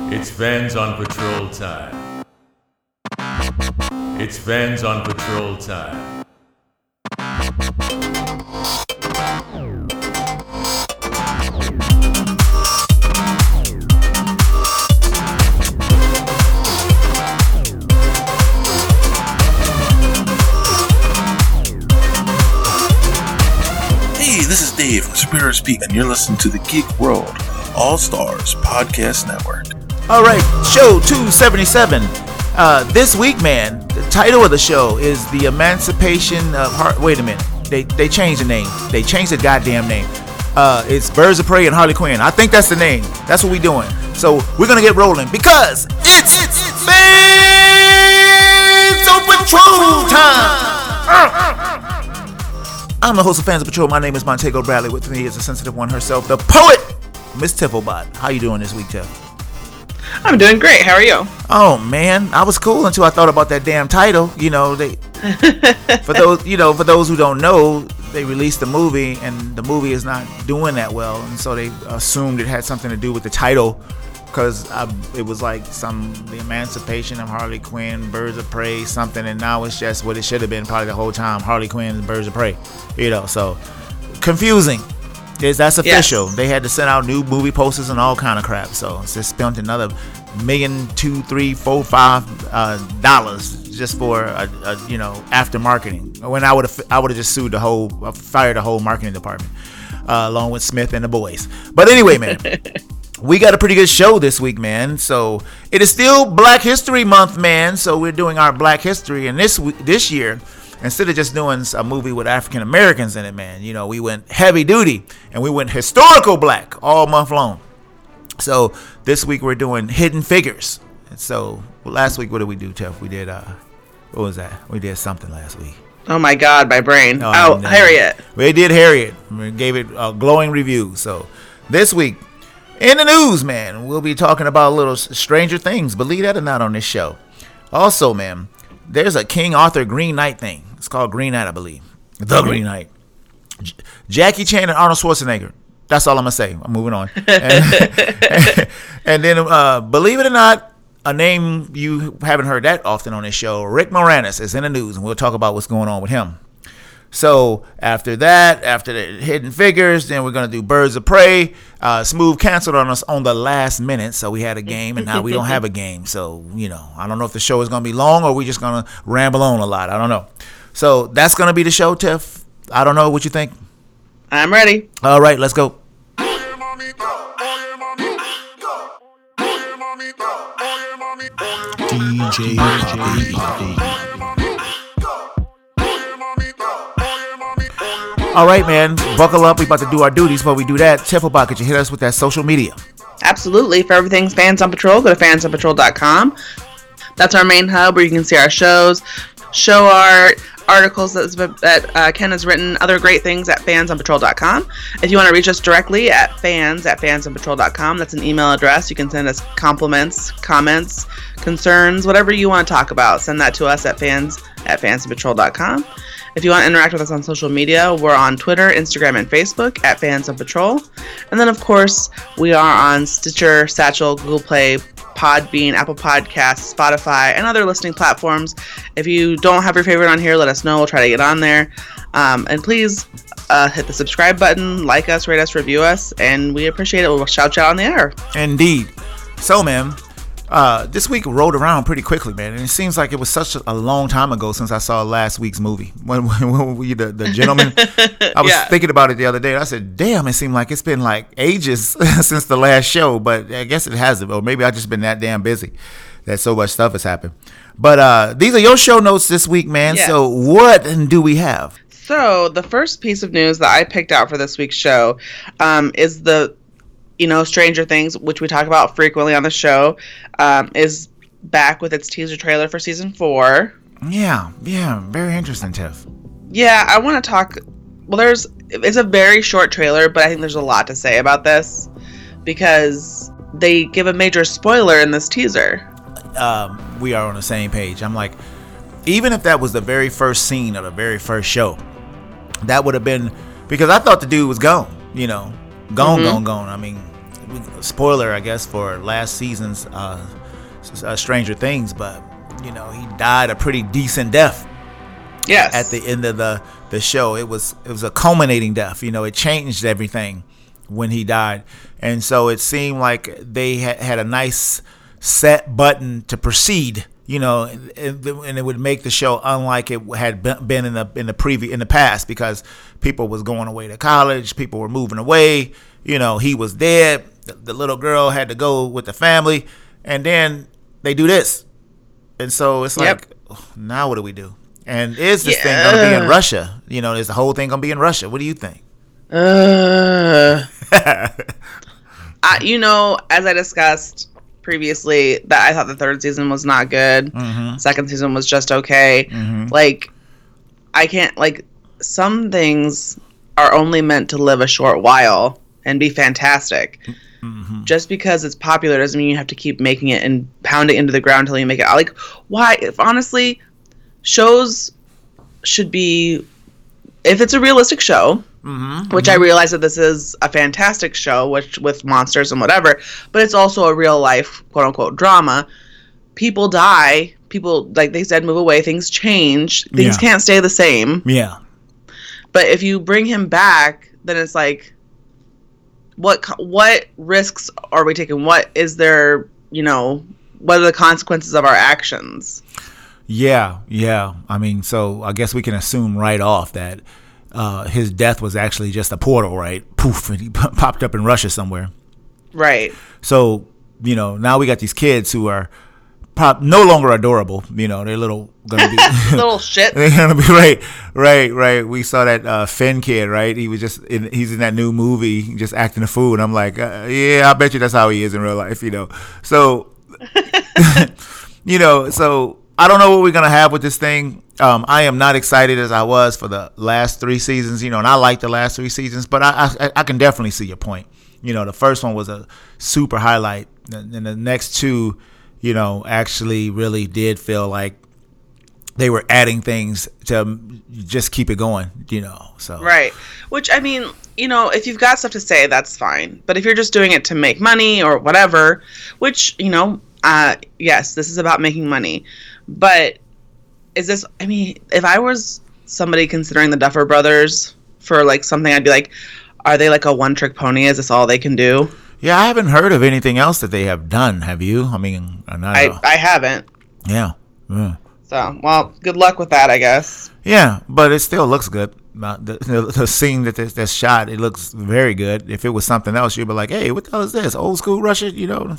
It's Fans on Patrol time. It's Fans on Patrol time. Hey, this is Dave from Superior Speak, and you're listening to the Geek World All-Stars Podcast Network. All right, show 277. This week, man, the title of the show is The Emancipation of Wait a minute. They changed the name. They changed the goddamn name. It's Birds of Prey and Harley Quinn. I think that's the name. That's what we're doing. So we're going to get rolling because it's Fans on Patrol time. I'm the host of Fans of Patrol. My name is Montego Bradley. With me is the sensitive one herself, the poet, Miss Tifflebot. How you doing this week, Tiff? I'm doing great. How are you? Oh man, I was cool until I thought about that damn title. You know, for those who don't know, they released the movie and the movie is not doing that well, and so they assumed it had something to do with the title because it was like the Emancipation of Harley Quinn, Birds of Prey, something, and now it's just what it should have been probably the whole time, Harley Quinn and Birds of Prey. You know, so confusing. That's official. Yes. They had to send out new movie posters and all kind of crap. So it's just spent another $1 million, $2, $3, $4, $5 just for after marketing. When I would have just fired the whole marketing department along with Smith and the boys. But anyway, man, we got a pretty good show this week, man. So it is still Black History Month, man. So we're doing our Black History, and this year, instead of just doing a movie with African Americans in it, man, you know, we went heavy duty and we went historical black all month long. So this week we're doing Hidden Figures. And so last week, what did we do, Tiff? We did, what was that? We did something last week. Oh my God, my brain. Harriet. We did Harriet. We gave it a glowing review. So this week in the news, man, we'll be talking about a little Stranger Things. Believe that or not on this show. Also, man, there's a King Arthur Green Knight thing. It's called Green Knight, I believe. The Green Knight. Jackie Chan and Arnold Schwarzenegger. That's all I'm going to say. I'm moving on. And then, believe it or not, a name you haven't heard that often on this show, Rick Moranis, is in the news, and we'll talk about what's going on with him. So after that, after the Hidden Figures, then we're going to do Birds of Prey. Smooth canceled on us on the last minute, so we had a game, and now we don't have a game. So, you know, I don't know if the show is going to be long or we're just going to ramble on a lot. I don't know. So that's going to be the show, Tiff. I don't know what you think. I'm ready. All right, let's go. DJ Poppy. All right, man, buckle up. We about to do our duties. Before we do that, Tifflebot, could you hit us with that social media? Absolutely. For everything Fans on Patrol, go to fansonpatrol.com. That's our main hub where you can see our shows, show art, articles that Ken has written, other great things at fansonpatrol.com. If you want to reach us directly at fansonpatrol.com, that's an email address. You can send us compliments, comments, concerns, whatever you want to talk about. Send that to us at fansonpatrol.com. If you want to interact with us on social media, we're on Twitter, Instagram, and Facebook at Fans on Patrol. And then, of course, we are on Stitcher, Satchel, Google Play, Podbean, Apple Podcasts, Spotify, and other listening platforms. If you don't have your favorite on here, let us know. We'll try to get on there. And please hit the subscribe button, like us, rate us, review us, and we appreciate it. We'll shout you out on the air. Indeed. So, man, this week rolled around pretty quickly, man, and it seems like it was such a long time ago since I saw last week's movie. When we the gentleman, I was thinking about it the other day. And I said, "Damn, it seemed like it's been like ages since the last show." But I guess it hasn't, or maybe I've just been that damn busy that so much stuff has happened. But these are your show notes this week, man. Yes. So what do we have? So the first piece of news that I picked out for this week's show is the Stranger Things, which we talk about frequently on the show, is back with its teaser trailer for season 4. Yeah, very interesting, Tiff. Yeah, I want to talk. Well, it's a very short trailer, but I think there's a lot to say about this because they give a major spoiler in this teaser. We are on the same page. I'm like, even if that was the very first scene of the very first show, that would have been, because I thought the dude was gone. Gone. I mean, spoiler, I guess, for last season's Stranger Things, but he died a pretty decent death. Yes. At the end of the show, it was a culminating death. It changed everything when he died, and so it seemed like they had a nice set button to proceed. And it would make the show unlike it had been in the past, because people was going away to college, people were moving away. He was dead. The little girl had to go with the family, and then they do this, and so it's like, now what do we do? And is this thing gonna be in Russia? Is the whole thing gonna be in Russia? What do you think? As I discussed previously, that I thought the third season was not good. Mm-hmm. Second season was just okay. Mm-hmm. I can't, some things are only meant to live a short while and be fantastic. Mm-hmm. Just because it's popular doesn't mean you have to keep making it and pound it into the ground until you make it. Why? If honestly, shows should be, if it's a realistic show, which I realize that this is a fantastic show, with monsters and whatever, but it's also a real life, quote unquote, drama. People die. People, like they said, move away. Things change. Things can't stay the same. Yeah. But if you bring him back, then it's like, what risks are we taking? What is there, what are the consequences of our actions? Yeah. I mean, so I guess we can assume right off that his death was actually just a portal, right? Poof, and he popped up in Russia somewhere. Right. So, now we got these kids who are no longer adorable. They're gonna be little shit. They're gonna be right. We saw that Finn kid, right? He was he's in that new movie, just acting a fool, and I'm like, yeah, I bet you that's how he is in real life, So, so I don't know what we're gonna have with this thing. I am not excited as I was for the last 3 seasons, and I like the last 3 seasons, but I can definitely see your point. The first one was a super highlight, and the next 2, actually really did feel like they were adding things to just keep it going, so. Right. Which, I mean, if you've got stuff to say, that's fine. But if you're just doing it to make money or whatever, which, yes, this is about making money. But if I was somebody considering the Duffer Brothers for, something, I'd be like, are they like a one-trick pony? Is this all they can do? Yeah, I haven't heard of anything else that they have done. Have you? I mean, I haven't. Yeah. So, well, good luck with that, I guess. Yeah, but it still looks good. The scene that's shot, it looks very good. If it was something else, you'd be like, hey, what the hell is this? Old school Russia,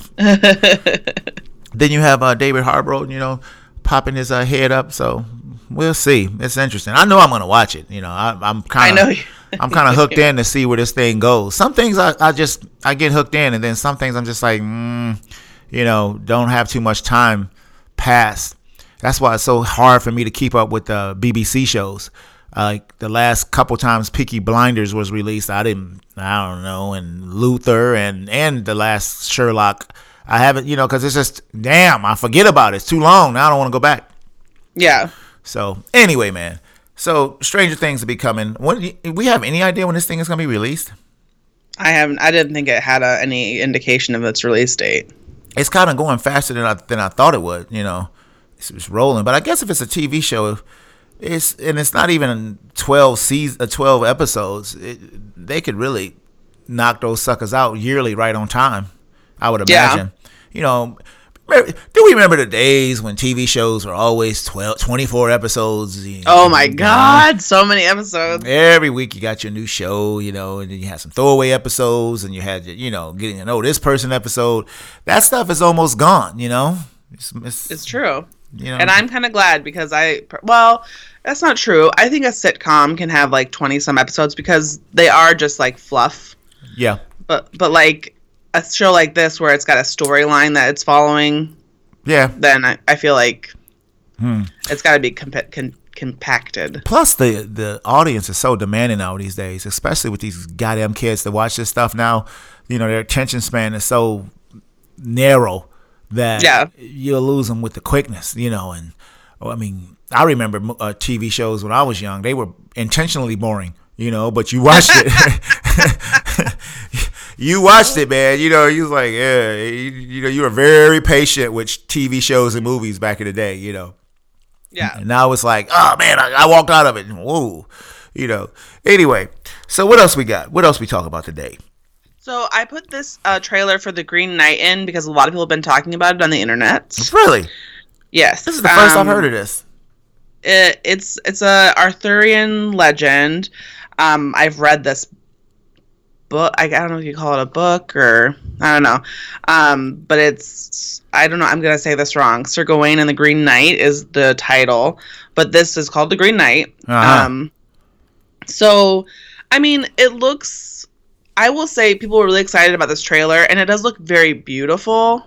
Then you have David Harbour, popping his head up. So we'll see. It's interesting. I know I'm going to watch it. I'm kind of hooked in to see where this thing goes. Some things I get hooked in, and then some things I'm just like, don't have too much time pass. That's why it's so hard for me to keep up with the BBC shows. Like the last couple times Peaky Blinders was released, I don't know, and Luther and the last Sherlock, I haven't, because it's just, damn, I forget about it. It's too long. Now I don't want to go back. Yeah. So anyway, man. So Stranger Things will be coming. We have any idea when this thing is going to be released? I didn't think it had any indication of its release date. It's kind of going faster than I thought it would. It's rolling. But I guess if it's a TV show, it's not even 12 episodes. They could really knock those suckers out yearly, right on time, I would imagine. Do we remember the days when TV shows were always 24 episodes? Oh my God, so many episodes. Every week you got your new show, and then you had some throwaway episodes, and you had, getting to know this person episode. That stuff is almost gone, It's true. And I'm kind of glad because that's not true. I think a sitcom can have 20 some episodes because they are just fluff. Yeah. But a show like this where it's got a storyline that it's following, then I feel like it's got to be compacted. Plus, the audience is so demanding now these days, especially with these goddamn kids that watch this stuff now. Their attention span is so narrow that you'll lose them with the quickness, and I remember TV shows when I was young. They were intentionally boring, but you watched it. You watched it, man. You know, you was like, yeah, you were very patient with TV shows and movies back in the day, you know. Yeah. And now it's like, oh man, I walked out of it. Whoa, you know. Anyway, so what else we got? What else we talk about today? So I put this trailer for The Green Knight in because a lot of people have been talking about it on the internet. Really? Yes. This is the first I've heard of this. It's a Arthurian legend. I've read this book. I don't know if you call it a book or I don't know. But it's, I don't know. I'm going to say this wrong. Sir Gawain and the Green Knight is the title, but this is called The Green Knight. Uh-huh. So, I mean, it looks, I will say people were really excited about this trailer and it does look very beautiful.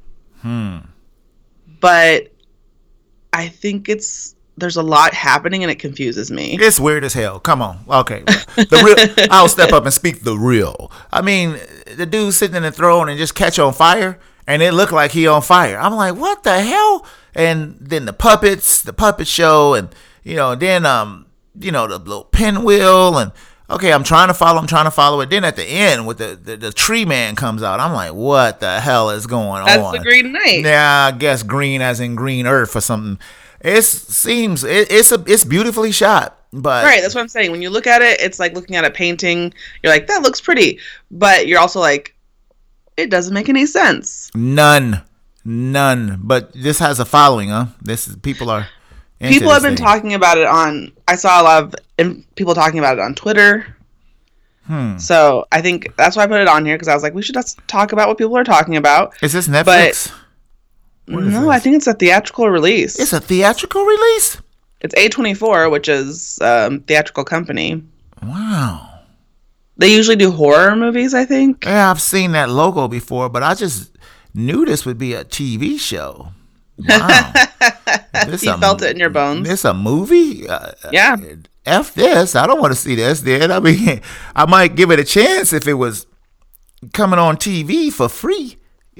But I think there's a lot happening and it confuses me. It's weird as hell. Come on. Okay. I'll step up and speak the real. I mean, the dude sitting in the throne and just catch on fire and it looked like he on fire. I'm like, what the hell? And then the puppet show and, you know, then, you know, the little pinwheel and, okay, I'm trying to follow it. Then at the end with the tree man comes out. I'm like, what the hell is going on? That's the Green Knight. Yeah, I guess green as in green earth or something. It's beautifully shot, but right, that's what I'm saying. When you look at it, it's like looking at a painting. You're like, that looks pretty, but you're also like, it doesn't make any sense. None. But this has a following, huh? People have been talking about it on. I saw a lot of people talking about it on Twitter. So I think that's why I put it on here because I was like, we should just talk about what people are talking about. Is this Netflix? No, I think it's a theatrical release. It's a theatrical release? It's A24, which is a theatrical company. Wow. They usually do horror movies, I think. Yeah, I've seen that logo before, but I just knew this would be a TV show. Wow. You felt it in your bones. This a movie? Yeah. F this. I don't want to see this, dude. I mean, I might give it a chance if it was coming on TV for free.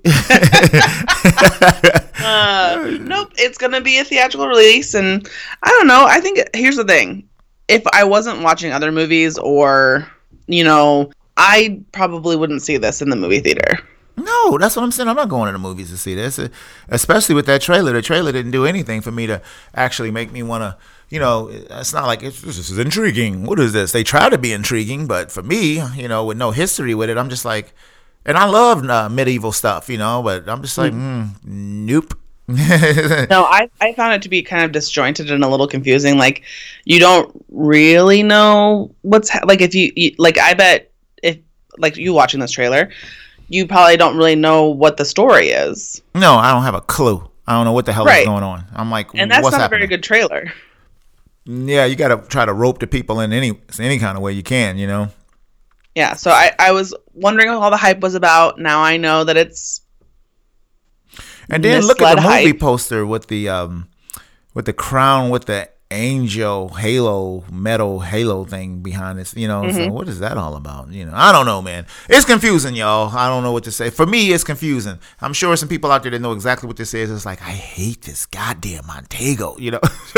Nope, it's gonna be a theatrical release, and I don't know. I think here's the thing: if I wasn't watching other movies, or you know, I probably wouldn't see this in the movie theater. No, that's what I'm saying. I'm not going to the movies to see this, especially with that trailer. The trailer didn't do anything for me to actually make me want to. You know, it's not like this is intriguing. What is this? They try to be intriguing, but for me, you know, with no history with it, I'm just like. And I love medieval stuff, you know, but I'm just like, nope. No, I found it to be kind of disjointed and a little confusing. Like, you don't really know like if you like. I bet if like you watching this trailer, you probably don't really know what the story is. No, I don't have a clue. I don't know what the hell is going on. I'm like, and that's what's not happening? A very good trailer. Yeah, you got to try to rope the people in any kind of way you can, you know. Yeah, so I was wondering what all the hype was about. Now I know that it's. And then look at the movie poster with the crown with the angel metal halo thing behind this. You know, so what is that all about? You know, I don't know, man. It's confusing, y'all. I don't know what to say. For me, it's confusing. I'm sure some people out there that know exactly what this is. It's like, I hate this goddamn Montego. You know,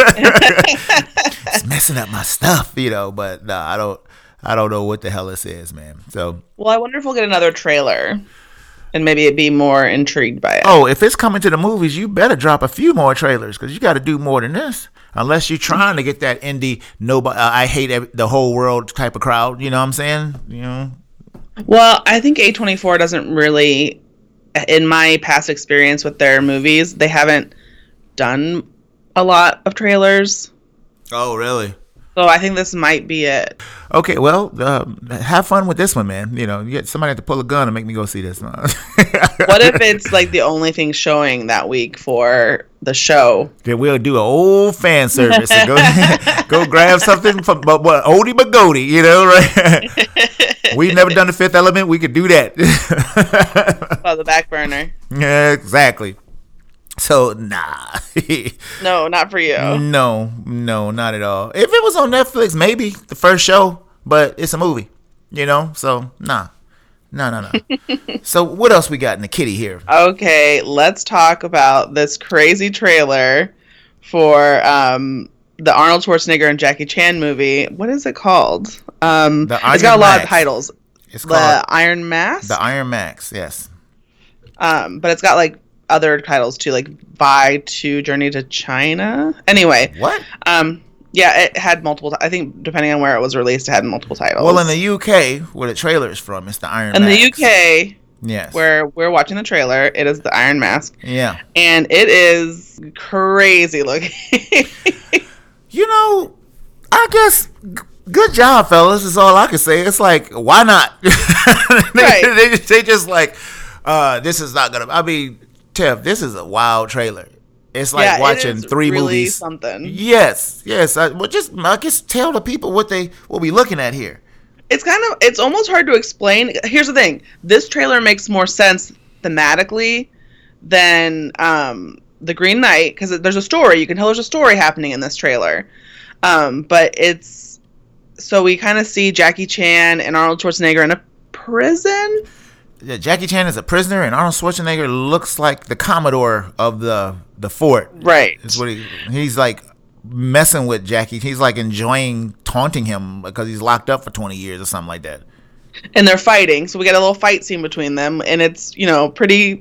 it's messing up my stuff. You know, but nah, I don't know what the hell this is, man. So, well, I wonder if we'll get another trailer, and maybe it'd be more intrigued by it. Oh, if it's coming to the movies, you better drop a few more trailers because you got to do more than this. Unless you're trying to get that indie, I hate the whole world type of crowd. You know what I'm saying? You know. Well, I think A24 doesn't really, in my past experience with their movies, they haven't done a lot of trailers. Oh, really? So I think this might be it. Okay, well, have fun with this one, man. You know, you get somebody to pull a gun and make me go see this. What if it's like the only thing showing that week for the show? Then we'll do an old fan service and go grab something from oldie but goldie, you know, right? We've never done The Fifth Element. We could do that. Oh, the back burner. Yeah, exactly. So, nah. No, not for you. No, not at all. If it was on Netflix, maybe the first show, but it's a movie, you know? So, nah. No. So, what else we got in the kitty here? Okay, let's talk about this crazy trailer for the Arnold Schwarzenegger and Jackie Chan movie. What is it called? It's got a lot of titles. It's The called Iron Mask. The Iron Mask. Yes. But it's got like other titles too, like Vi 2 Journey to China. Anyway. What? Yeah, it had multiple. I think depending on where it was released, it had multiple titles. Well, in the UK, where the trailer is from, it's the Iron Mask. In the UK, yes, where we're watching the trailer, it is the Iron Mask. Yeah, and it is crazy looking. You know, I guess good job, fellas. Is all I can say. It's like, why not? Right. they just like, this is not gonna. I mean, Tev, this is a wild trailer. It's like watching three really movies. Something. Yes. I guess tell the people what we looking at here. It's almost hard to explain. Here's the thing: this trailer makes more sense thematically than the Green Knight, because there's a story. You can tell there's a story happening in this trailer, but it's so we kind of see Jackie Chan and Arnold Schwarzenegger in a prison. Yeah, Jackie Chan is a prisoner, and Arnold Schwarzenegger looks like the Commodore of the fort. Right. That's what he's like messing with Jackie. He's like enjoying taunting him because he's locked up for 20 years or something like that. And they're fighting, so we get a little fight scene between them, and it's pretty,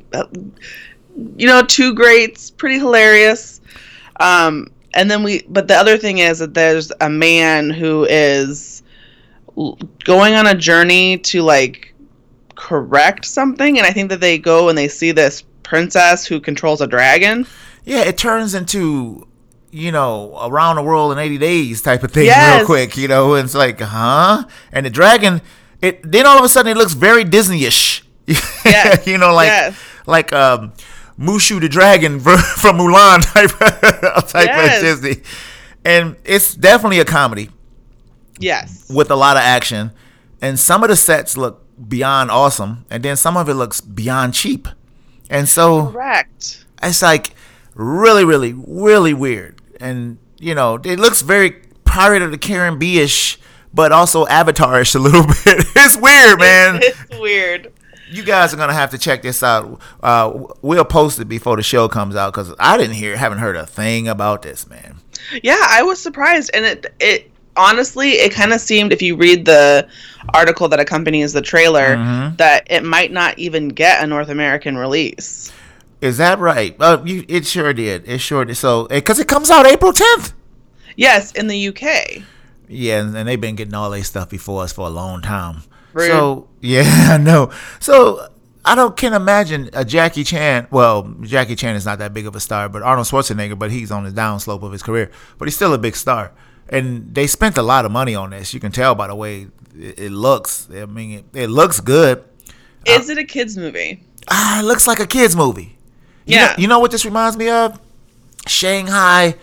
two greats, pretty hilarious. And then but the other thing is that there's a man who is going on a journey to like correct something, and I think that they go and they see this princess who controls a dragon. Yeah, it turns into around the world in 80 days type of thing. Yes. Real quick, and it's like, huh? And the dragon, then all of a sudden it looks very Disney-ish. Yeah. like Mushu the dragon from Mulan type Yes. of Disney. And it's definitely a comedy. Yes. With a lot of action, and some of the sets look beyond awesome, and then some of it looks beyond cheap, and so Correct. it's like really, really, really weird. And it looks very Pirate of the Caribbean-ish, but also Avatar-ish a little bit. It's weird, man. It's weird. You guys are gonna have to check this out. We'll post it before the show comes out, because I haven't heard a thing about this, man. Yeah, I was surprised, and it honestly, it kind of seemed, if you read the article that accompanies the trailer, that it might not even get a North American release. Is that right? It sure did. It sure did. So, because it comes out April 10th. Yes, in the UK. Yeah, and they've been getting all their stuff before us for a long time. Rude. So, yeah, I know. So, can't imagine a Jackie Chan. Well, Jackie Chan is not that big of a star, but Arnold Schwarzenegger, but he's on the downslope of his career. But he's still a big star. And they spent a lot of money on this. You can tell by the way it looks. I mean, it looks good. Is it a kids movie? It looks like a kids movie. Yeah. You know what this reminds me of? Shanghai.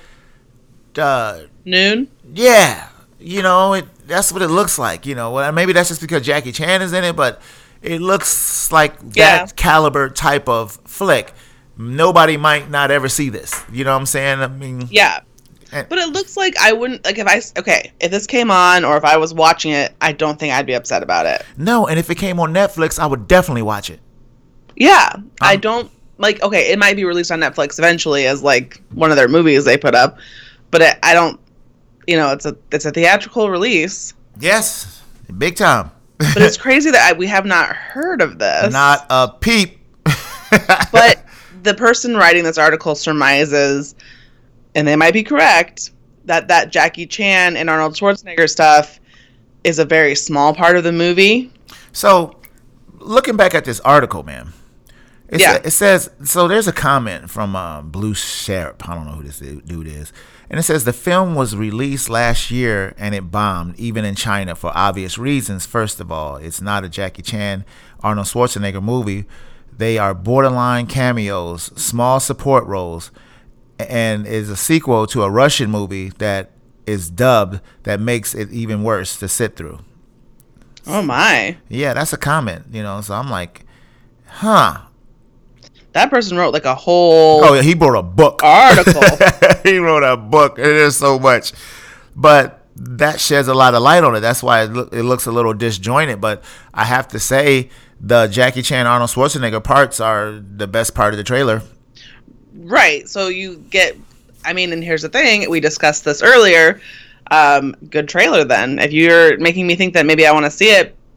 Noon? Yeah. That's what it looks like. Well, maybe that's just because Jackie Chan is in it, but it looks like that caliber type of flick. Nobody might not ever see this. You know what I'm saying? I mean, yeah. But it looks like I wouldn't, like, if this came on or if I was watching it, I don't think I'd be upset about it. No, and if it came on Netflix, I would definitely watch it. Yeah. I don't, it might be released on Netflix eventually as, like, one of their movies they put up. But I don't, it's a theatrical release. Yes. Big time. But it's crazy that we have not heard of this. Not a peep. But the person writing this article surmises, and they might be correct, that Jackie Chan and Arnold Schwarzenegger stuff is a very small part of the movie. So, looking back at this article, man, it says, so there's a comment from Blue Sharp. I don't know who this dude is. And it says, the film was released last year and it bombed, even in China, for obvious reasons. First of all, it's not a Jackie Chan, Arnold Schwarzenegger movie. They are borderline cameos, small support roles, and is a sequel to a Russian movie that is dubbed that makes it even worse to sit through. Oh my. Yeah, that's a comment, so I'm like, huh. That person wrote like a whole Oh, yeah, he wrote a book. article. He wrote a book. It is so much. But that sheds a lot of light on it. That's why it looks a little disjointed. But I have to say, the Jackie Chan, Arnold Schwarzenegger parts are the best part of the trailer. Right. So you get, and here's the thing. We discussed this earlier. Good trailer then. If you're making me think that maybe I want to see it,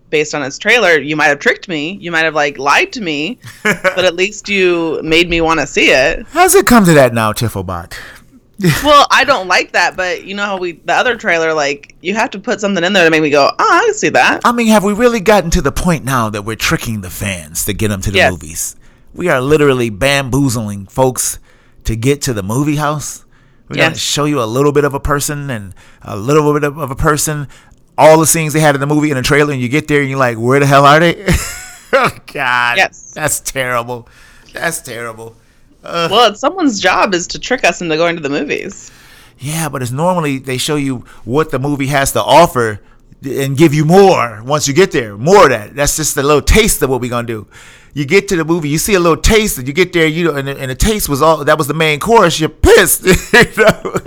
based on its trailer, you might have tricked me. You might have like lied to me, but at least you made me want to see it. How's it come to that now, Tifflebot? Well, I don't like that, but you know how the other trailer, like, you have to put something in there to make me go, oh, I can see that. I mean, have we really gotten to the point now that we're tricking the fans to get them to the movies? We are literally bamboozling folks to get to the movie house. We're going to show you a little bit of a person and a little bit of a person, all the scenes they had in the movie in the trailer, and you get there and you're like, where the hell are they? Oh, God. Yes. That's terrible. That's terrible. Well, it's someone's job is to trick us into going to the movies. Yeah, but it's normally they show you what the movie has to offer and give you more once you get there. More of that. That's just a little taste of what we're going to do. You get to the movie, you see a little taste, and you get there, and the taste was all, that was the main course, you're pissed. You know?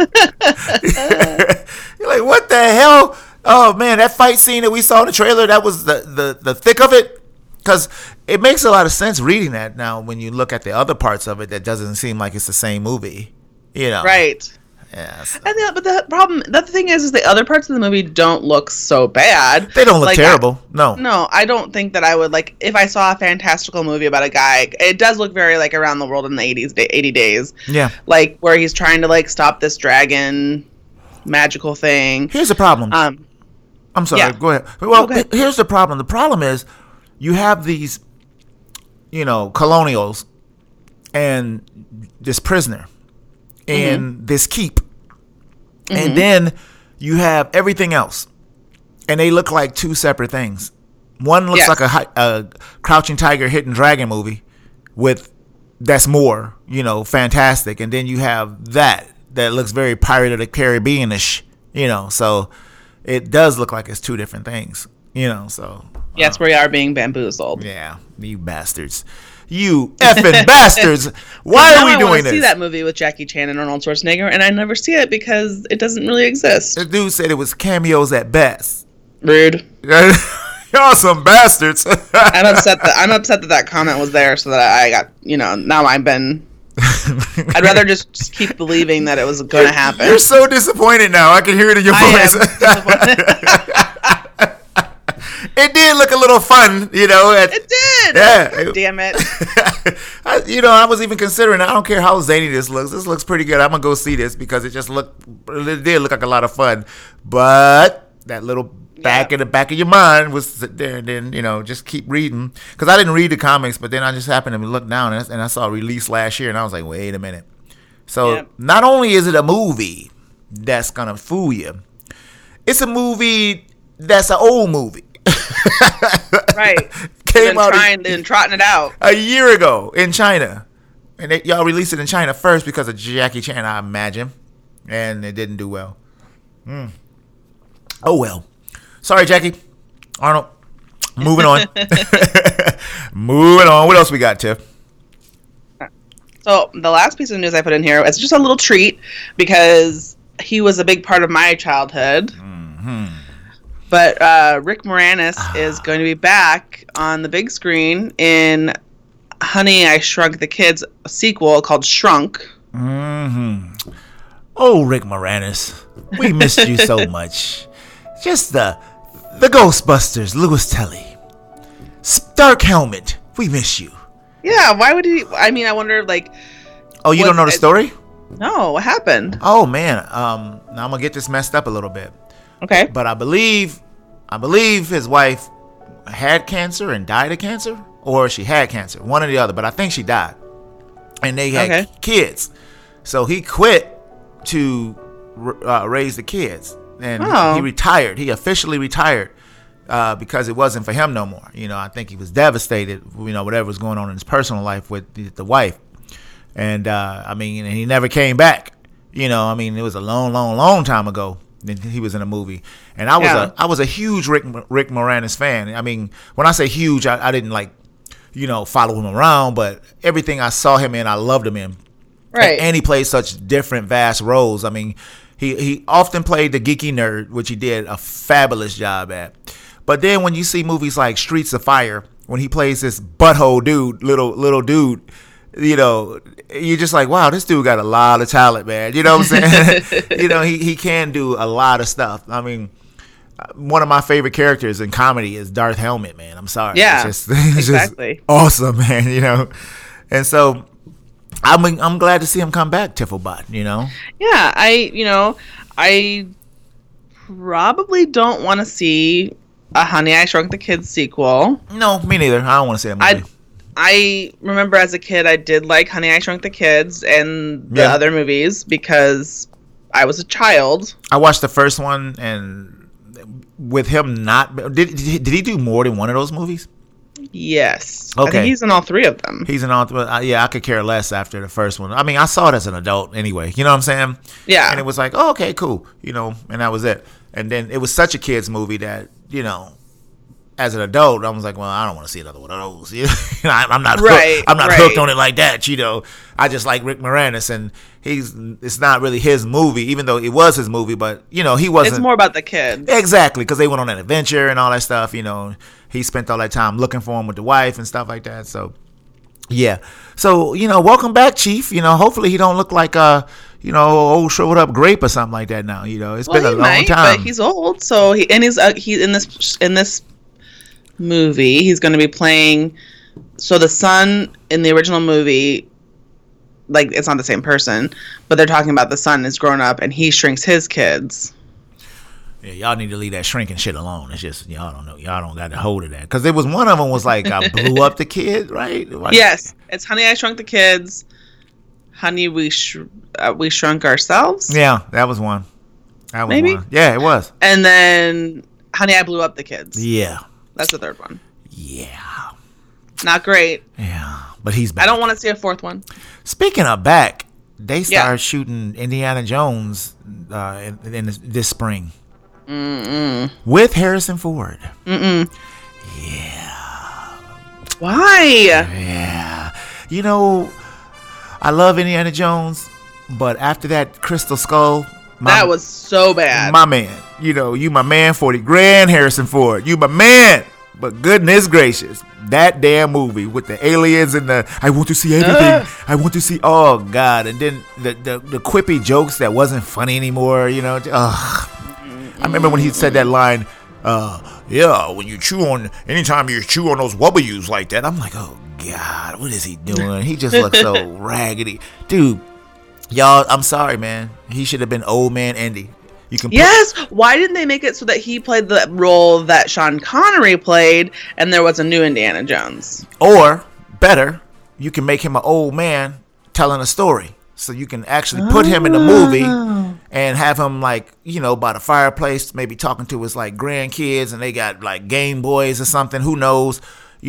You're like, what the hell? Oh, man, that fight scene that we saw in the trailer, that was the thick of it. Because it makes a lot of sense reading that now when you look at the other parts of it that doesn't seem like it's the same movie, you know. Right. Yeah. So. But the thing is the other parts of the movie don't look so bad. They don't look terrible. No, I don't think that I would, like, if I saw a fantastical movie about a guy, it does look very like Around the World in the 80 Days. Yeah. Like, where he's trying to, like, stop this dragon magical thing. Here's the problem. I'm sorry. Yeah. Go ahead. Well, here's the problem. The problem is, you have these, colonials and this prisoner and this keep. And then you have everything else. And they look like two separate things. One looks like a Crouching Tiger, Hidden Dragon movie that's more, fantastic. And then you have that looks very Pirate of the Caribbean-ish, So it does look like it's two different things, so... Yes, we are being bamboozled. Yeah, you bastards. You effing bastards. Why are we doing this? I want to see that movie with Jackie Chan and Arnold Schwarzenegger, and I never see it because it doesn't really exist. The dude said it was cameos at best. Rude. Y'all some bastards. I'm upset that comment was there so that I got, now I've been... I'd rather just keep believing that it was going to happen. You're so disappointed now. I can hear it in your voice. It did look a little fun, It did. Yeah. Damn it. I was even considering, I don't care how zany this looks. This looks pretty good. I'm going to go see this because it did look like a lot of fun. But that little back in the back of your mind was there, and then, just keep reading. Because I didn't read the comics, but then I just happened to look down and I saw a release last year, and I was like, wait a minute. So not only is it a movie that's going to fool you, it's a movie that's an old movie. Right. Came out and trotting it out a year ago in China, and y'all released it in China first because of Jackie Chan, I imagine, and it didn't do well. Oh well. Sorry, Jackie. Arnold. Moving on. Moving on. What else we got, Tiff? So the last piece of news I put in here is just a little treat because he was a big part of my childhood. But Rick Moranis is going to be back on the big screen in Honey, I Shrunk the Kids sequel called Shrunk. Oh, Rick Moranis. We missed you so much. Just the Ghostbusters, Louis Telly. Dark Helmet. We miss you. Yeah, why would he? I mean, I wonder, like... Oh, you don't know the story? No, what happened? Oh, man. Now I'm going to get this messed up a little bit. Okay. But I believe his wife had cancer and died of cancer, or she had cancer, one or the other, but I think she died. And they had kids. So he quit to raise the kids. And he retired. He officially retired because it wasn't for him no more. I think he was devastated, whatever was going on in his personal life with the wife. And and he never came back. It was a long, long, long time ago. Then he was in a movie, and I was a huge Rick Moranis fan. I mean, when I say huge, I didn't follow him around, but everything I saw him in, I loved him in. Right. And he played such different, vast roles. I mean, he often played the geeky nerd, which he did a fabulous job at. But then when you see movies like Streets of Fire, when he plays this butthole dude, little dude, you're just like, wow, this dude got a lot of talent, man. You know what I'm saying? He can do a lot of stuff. I mean, one of my favorite characters in comedy is Darth Helmet, man. I'm sorry. Yeah, it's exactly. just awesome, man. You know, and so I'm glad to see him come back, Tifflebot. You know. Yeah, I probably don't want to see a Honey, I Shrunk the Kids sequel. No, me neither. I don't want to see that movie. I remember as a kid, I did like Honey, I Shrunk the Kids and the other movies because I was a child. I watched the first one, and with him not... Did he do more than one of those movies? Yes. Okay. I think he's in all three of them. He's in all three. Yeah, I could care less after the first one. I mean, I saw it as an adult anyway. You know what I'm saying? Yeah. And it was like, oh, okay, cool. You know, and that was it. And then it was such a kid's movie that, you know... As an adult, I was like, well, I don't want to see another one of those. You know, I'm not hooked on it like that. You know, I just like Rick Moranis, and it's not really his movie, even though it was his movie. But you know, he wasn't. It's more about the kids, exactly, because they went on an adventure and all that stuff. You know, he spent all that time looking for him with the wife and stuff like that. So, yeah. So you know, welcome back, Chief. You know, hopefully he don't look like old shriveled up grape or something like that. Now, you know, it's been a long time. But he's old, so he's in this movie. He's going to be playing. So the son in the original movie, like it's not the same person, but they're talking about the son is grown up and he shrinks his kids. Yeah, y'all need to leave that shrinking shit alone. It's just y'all don't know. Y'all don't got the hold of that because there was one of them was like I blew up the kid, right? Like, yes, it's Honey, I Shrunk the Kids. Honey, we shrunk ourselves. Yeah, that was one. That was Maybe. One. Yeah, it was. And then Honey, I Blew Up the Kids. Yeah. That's the third one. Yeah. Not great. Yeah. But he's back. I don't want to see a fourth one. Speaking of back, they started shooting Indiana Jones in this spring. With Harrison Ford. Yeah. Why? Yeah. You know, I love Indiana Jones, but after that Crystal Skull... that was so bad. My man. You know, you my man, 40 grand, Harrison Ford. You my man. But goodness gracious, that damn movie with the aliens and the, I want to see everything. I want to see, oh, God. And then the quippy jokes that wasn't funny anymore, you know. I remember when he said that line, yeah, when you chew on, anytime you chew on those W's like that, I'm like, oh, God, what is he doing? He just looks so raggedy. Dude. Y'all, I'm sorry, man. He should have been Old Man Indy. You can Why didn't they make it so that he played the role that Sean Connery played, and there was a new Indiana Jones? Or better, you can make him an old man telling a story, so you can actually put him in the movie and have him like by the fireplace, maybe talking to his like grandkids, and they got like Game Boys or something. Who knows?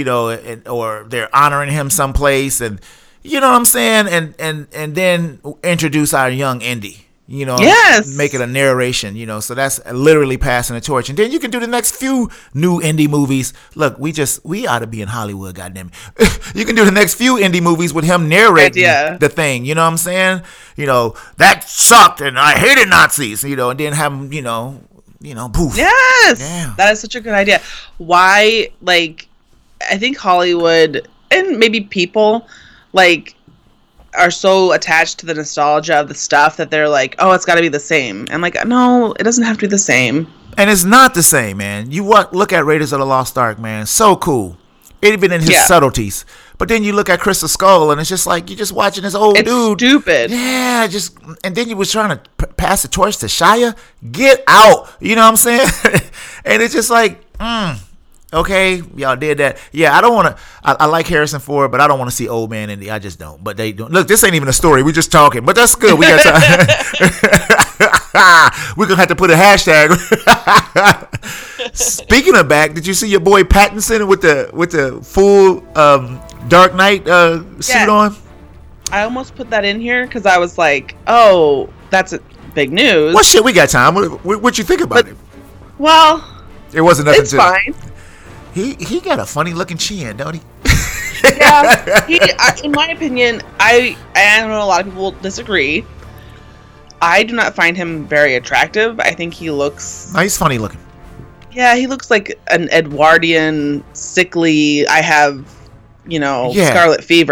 Or they're honoring him someplace and. You know what I'm saying? And then introduce our young Indy. Yes. Make it a narration, so that's literally passing the torch. And then you can do the next few new indie movies. Look, we ought to be in Hollywood, goddamn it. You can do the next few indie movies with him narrating the thing, you know what I'm saying? That sucked and I hated Nazis, and then have him, poof. Yes. Yeah. That is such a good idea. Why, I think Hollywood and maybe people are so attached to the nostalgia of the stuff that they're like, oh, it's got to be the same. I'm like, no, it doesn't have to be the same. And it's not the same, man. You look at Raiders of the Lost Ark, man. So cool. Even in his subtleties. But then you look at Crystal Skull, and it's just like, you're just watching this old dude. It's stupid. Yeah, and then you was trying to pass the torch to Shia. Get out. You know what I'm saying? And it's just like, okay, y'all did that. Yeah, I don't want to. I like Harrison Ford, but I don't want to see Old Man Indy. I just don't. But they don't. Look, this ain't even a story. We're just talking. But that's good. We got time. We're gonna have to put a hashtag. Speaking of back, did you see your boy Pattinson with the full Dark Knight suit on? I almost put that in here because I was like, oh, that's big news. Well, shit, we got time. What you think about it? Well, it wasn't nothing. It's fine. He got a funny looking chin, don't he? Yeah. In my opinion, I know a lot of people disagree. I do not find him very attractive. I think he looks... No, he's funny looking. Yeah, he looks like an Edwardian, sickly, I have, scarlet fever.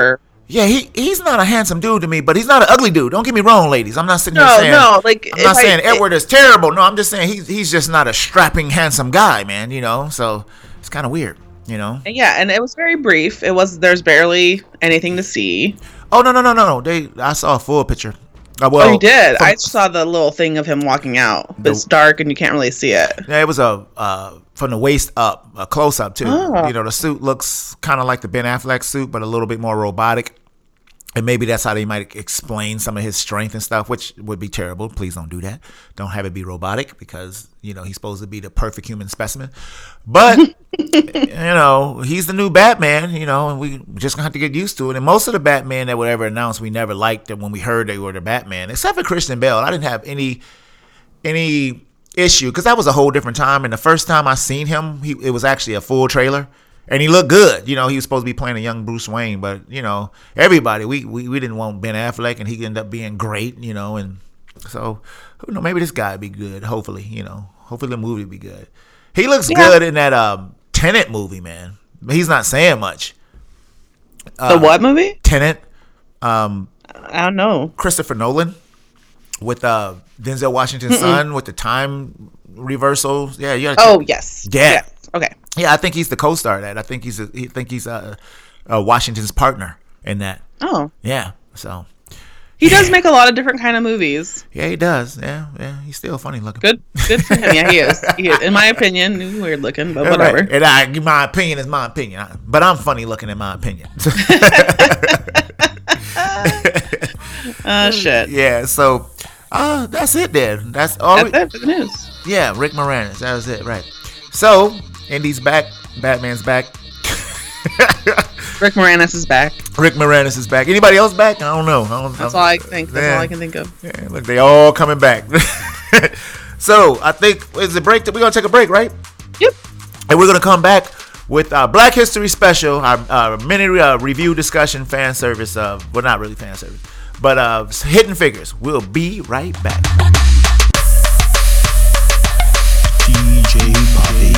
Yeah, he's not a handsome dude to me, but he's not an ugly dude. Don't get me wrong, ladies. I'm not sitting here saying I'm not saying Edward is terrible. No, I'm just saying he's just not a strapping, handsome guy, man. You know, so it's kind of weird. You know. Yeah, and it was very brief. There's barely anything to see. Oh no! I saw a full picture. Well, you did. I saw the little thing of him walking out. It's dark and you can't really see it. Yeah, it was from the waist up, a close up too. Oh. You know, the suit looks kind of like the Ben Affleck suit, but a little bit more robotic. And maybe that's how they might explain some of his strength and stuff, which would be terrible. Please don't do that. Don't have it be robotic because, you know, he's supposed to be the perfect human specimen. But, you know, he's the new Batman, you know, and we just going to have to get used to it. And most of the Batman that were ever announced, we never liked them when we heard they were the Batman, except for Christian Bale. I didn't have any issue because that was a whole different time. And the first time I seen him, it was actually a full trailer. And he looked good. You know, he was supposed to be playing a young Bruce Wayne. But, you know, everybody, we didn't want Ben Affleck. And he ended up being great, you know. And so, you know, maybe this guy would be good, hopefully, you know. Hopefully the movie will be good. He looks good in that Tenet movie, man. He's not saying much. The what movie? Tenet. I don't know. Christopher Nolan with Denzel Washington's son with the time reversals. Yeah. Yes. Yeah. Yes. Okay. Yeah, I think he's the co-star of that. I think he's Washington's partner in that. Oh. Yeah. So he does make a lot of different kind of movies. Yeah, he does. Yeah. He's still funny looking. Good for him. Yeah, he is. In my opinion, he's weird looking, but whatever. Right. And my opinion is my opinion. But I'm funny looking in my opinion. Shit. Yeah. So that's it then. That's all. That's it for the news. Yeah, Rick Moranis. That was it. Right. So. Indy's back. Batman's back. Rick Moranis is back. Rick Moranis is back. Anybody else back? I don't know. That's all I think. That's all I can think of. Yeah, look, they all coming back. So I think is the break that we're gonna take a break, right? Yep. And we're gonna come back with our Black History special, our mini review discussion, fan service. Well, not really fan service, but Hidden Figures. We'll be right back. DJ Bobby.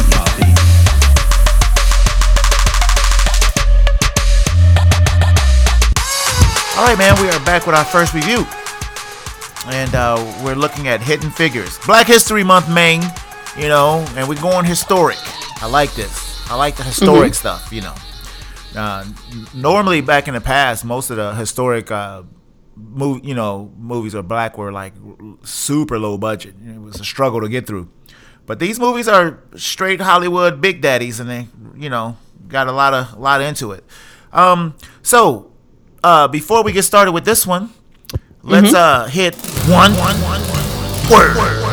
All right, man, we are back with our first review. And we're looking at Hidden Figures. Black History Month, Maine, you know, and we're going historic. I like this. I like the historic stuff, you know. Normally, back in the past, most of the historic movies or black were like super low budget. It was a struggle to get through. But these movies are straight Hollywood big daddies, and they, you know, got a lot into it. So before we get started with this one, let's hit one word.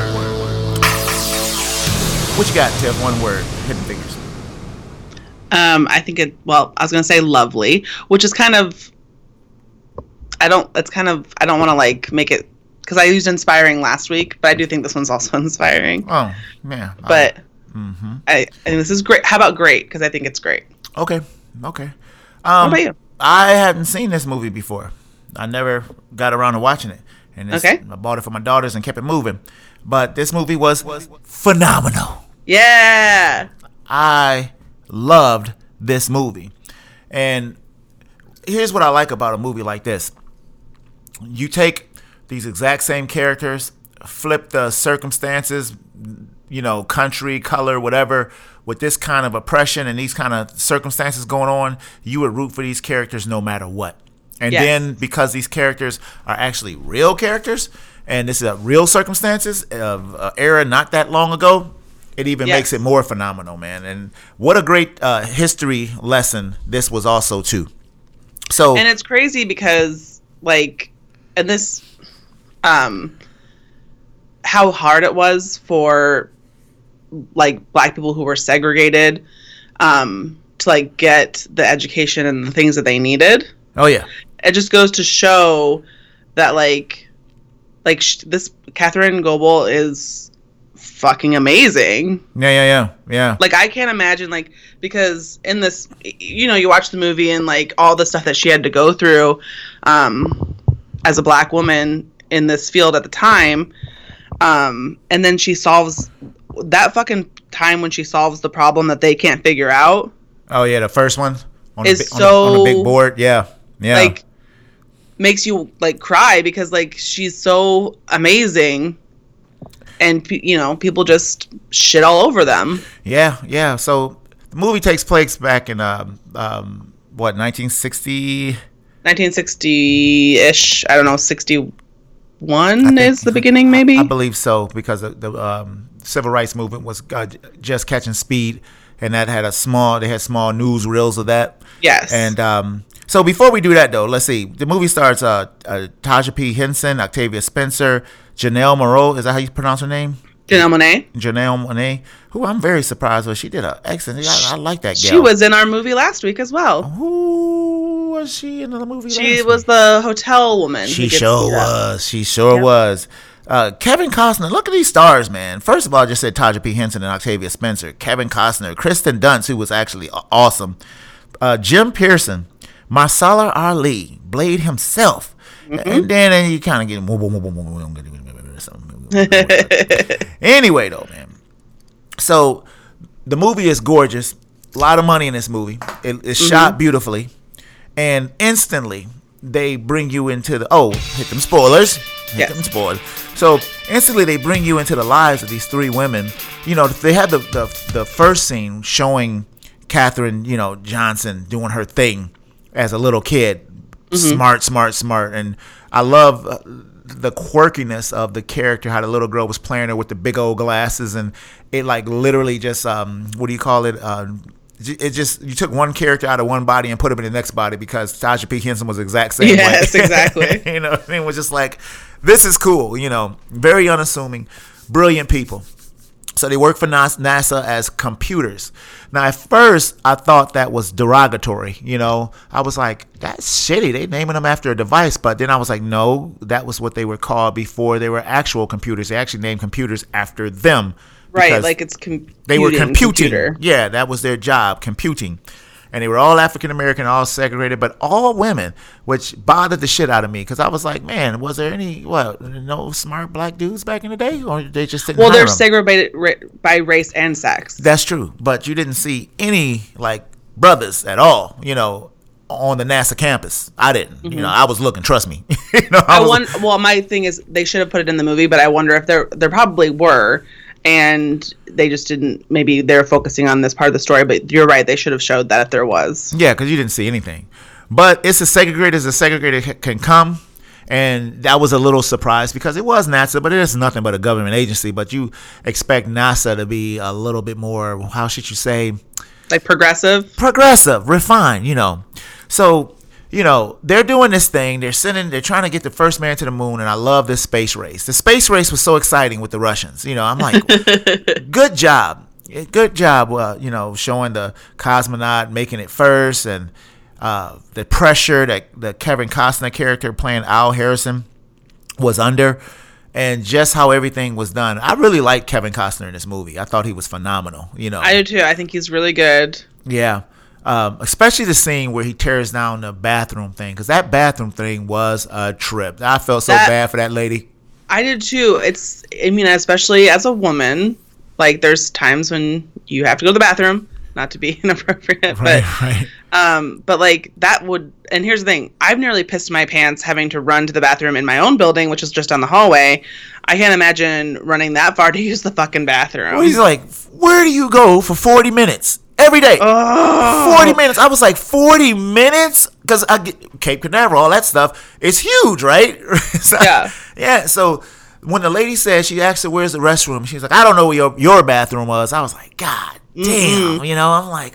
What you got, Tiff? One word. Hidden Figures. I think I was gonna say lovely, which is kind of. I don't want to like make it. Because I used inspiring last week, but I do think this one's also inspiring. Oh, yeah. But I think this is great. How about great? Because I think it's great. Okay. What about you? I hadn't seen this movie before. I never got around to watching it. And I bought it for my daughters and kept it moving. But this movie was phenomenal. Yeah. I loved this movie. And here's what I like about a movie like this. You take these exact same characters, flip the circumstances, you know, country, color, whatever, with this kind of oppression and these kind of circumstances going on, you would root for these characters no matter what. And then because these characters are actually real characters, and this is a real circumstances of an era not that long ago, it even makes it more phenomenal, man. And what a great history lesson this was also too. So, and it's crazy because like, and this, how hard it was for like black people who were segregated to like get the education and the things that they needed. Oh yeah. It just goes to show that like this Catherine Goebel is fucking amazing. Yeah. Like I can't imagine like, because in this, you know, you watch the movie and like all the stuff that she had to go through as a black woman in this field at the time. And then she solves that fucking time when she solves the problem that they can't figure out. Oh yeah, the first one on is on the big board. Yeah. Like makes you like cry because like she's so amazing, and people just shit all over them. Yeah. So the movie takes place back in 1960. 1960-ish. I don't know, 61 is the beginning, maybe? I believe so, because the civil rights movement was just catching speed, and that had they had small newsreels of that. Yes. And so before we do that, though, let's see. The movie stars Taja P. Henson, Octavia Spencer, Janelle Monáe. Is that how you pronounce her name? Janelle Monáe, who I'm very surprised with. She did an excellent. I like that gal. She was in our movie last week as well. Who was she in the movie? She was the hotel woman. She sure was. Kevin Costner. Look at these stars, man. First of all, I just said Taja P. Henson and Octavia Spencer. Kevin Costner, Kristen Dunst, who was actually awesome. Jim Pearson, Marsala Ali, Blade himself, and then you kind of get anyway, though, man. So the movie is gorgeous. A lot of money in this movie. It's shot beautifully, and instantly they bring you into the hit them spoilers. Them spoilers. So instantly they bring you into the lives of these three women. They had the first scene showing Katherine, Johnson doing her thing as a little kid. Smart. And I love the quirkiness of the character, how the little girl was playing her with the big old glasses, and it like literally just what do you call it? It just, you took one character out of one body and put him in the next body, because Taja P. Henson was the exact same way. Yes, exactly. It was just like, this is cool, very unassuming, brilliant people. So they work for NASA as computers. Now, at first, I thought that was derogatory. I was like, that's shitty. They naming them after a device. But then I was like, no, that was what they were called before they were actual computers. They actually named computers after them. Right, like it's they were computing. Computer. Yeah, that was their job, computing. And they were all African American, all segregated, but all women, which bothered the shit out of me, because I was like, man, was there no smart black dudes back in the day, or they just didn't? Well, they're segregated by race and sex. That's true, but you didn't see any like brothers at all, on the NASA campus. I didn't. I was looking. Trust me. Well, my thing is, they should have put it in the movie, but I wonder if there probably were. And they just didn't. Maybe they're focusing on this part of the story, but you're right. They should have showed that if there was. Yeah, because you didn't see anything. But it's as segregated as a segregated can come. And that was a little surprise, because it was NASA, but it is nothing but a government agency. But you expect NASA to be a little bit more, how should you say? Like progressive, refined, So, they're doing this thing. They're trying to get the first man to the moon. And I love this space race. The space race was so exciting with the Russians. I'm like, good job. Showing the cosmonaut making it first, and the pressure that the Kevin Costner character playing Al Harrison was under, and just how everything was done. I really liked Kevin Costner in this movie. I thought he was phenomenal. I do too. I think he's really good. Yeah. Especially the scene where he tears down the bathroom thing, because that bathroom thing was a trip. I felt so bad for that lady. I did too. Especially as a woman, like there's times when you have to go to the bathroom, not to be inappropriate, right. But like that would, and here's the thing, I've nearly pissed my pants having to run to the bathroom in my own building, which is just down the hallway. I can't imagine running that far to use the fucking bathroom. Well, he's like, where do you go for 40 minutes? Every day. 40 minutes. I was like, 40 minutes? Because I get Cape Canaveral, all that stuff. It's huge, right? Yeah. So when the lady said, she asked her, where's the restroom? She's like, I don't know where your bathroom was. I was like, God damn. I'm like,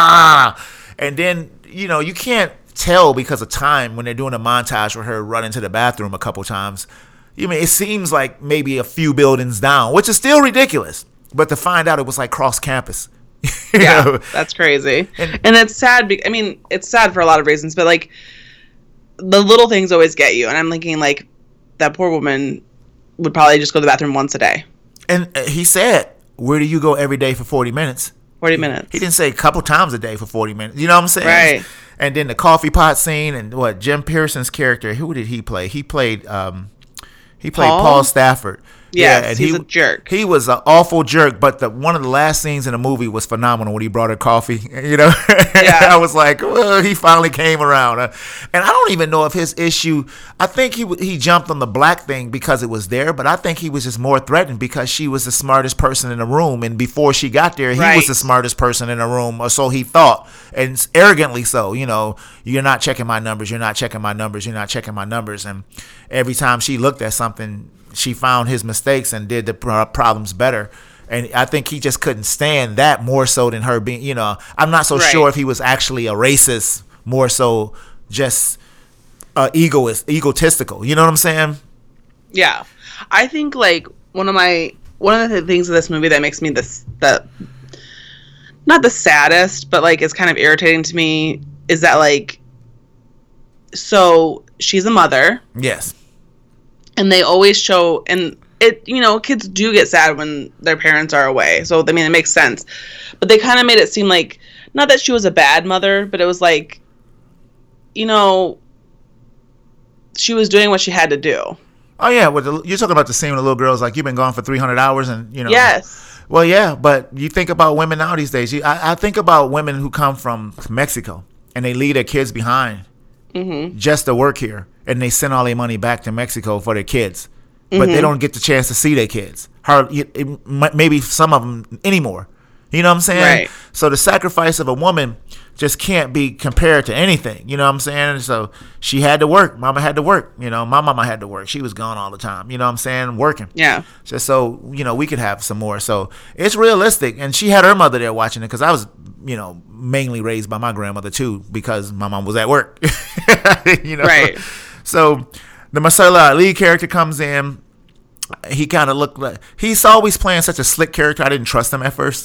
And then, you can't tell because of time when they're doing a montage with her running to the bathroom a couple times. It seems like maybe a few buildings down, which is still ridiculous. But to find out it was like cross campus. That's crazy. And it's sad. It's sad for a lot of reasons, but like the little things always get you. And I'm thinking like that poor woman would probably just go to the bathroom once a day. And he said, where do you go every day for 40 minutes? 40 minutes. He didn't say a couple times a day for 40 minutes. You know what I'm saying? Right. And then the coffee pot scene, and Jim Pearson's character, who did he play? He played Paul Stafford. Yes, and he's a jerk. He was an awful jerk, but one of the last scenes in the movie was phenomenal when he brought her coffee. You know, I was like, well, he finally came around. And I don't even know if his issue. I think he jumped on the black thing because it was there, but I think he was just more threatened because she was the smartest person in the room, and before she got there, he was the smartest person in the room, or so he thought, and arrogantly so. You know, you're not checking my numbers. You're not checking my numbers. You're not checking my numbers. And every time she looked at something, she found his mistakes and did the problems better. And I think he just couldn't stand that more so than her being, you know, I'm not so sure if he was actually a racist, more so just egotistical. You know what I'm saying? Yeah. I think like one of the things of this movie that makes me not the saddest, but like is kind of irritating to me is that like, so she's a mother. Yes. And they always show, and it, you know, kids do get sad when their parents are away. So, I mean, it makes sense. But they kind of made it seem like, not that she was a bad mother, but it was like, you know, she was doing what she had to do. Oh, yeah. You're talking about the scene with the little girls, like, you've been gone for 300 hours and, you know. Yes. Well, yeah, but you think about women now these days. I think about women who come from Mexico and they leave their kids behind just to work here. And they send all their money back to Mexico for their kids. But they don't get the chance to see their kids. Maybe some of them anymore. You know what I'm saying? Right. So the sacrifice of a woman just can't be compared to anything. You know what I'm saying? So she had to work. Mama had to work. You know, my mama had to work. She was gone all the time. You know what I'm saying? Working. Yeah. Just so, you know, we could have some more. So it's realistic. And she had her mother there watching it because I was, you know, mainly raised by my grandmother too because my mom was at work. You know? Right. So the Mahershala Ali character comes in. He kind of looked like he's always playing such a slick character. I didn't trust him at first.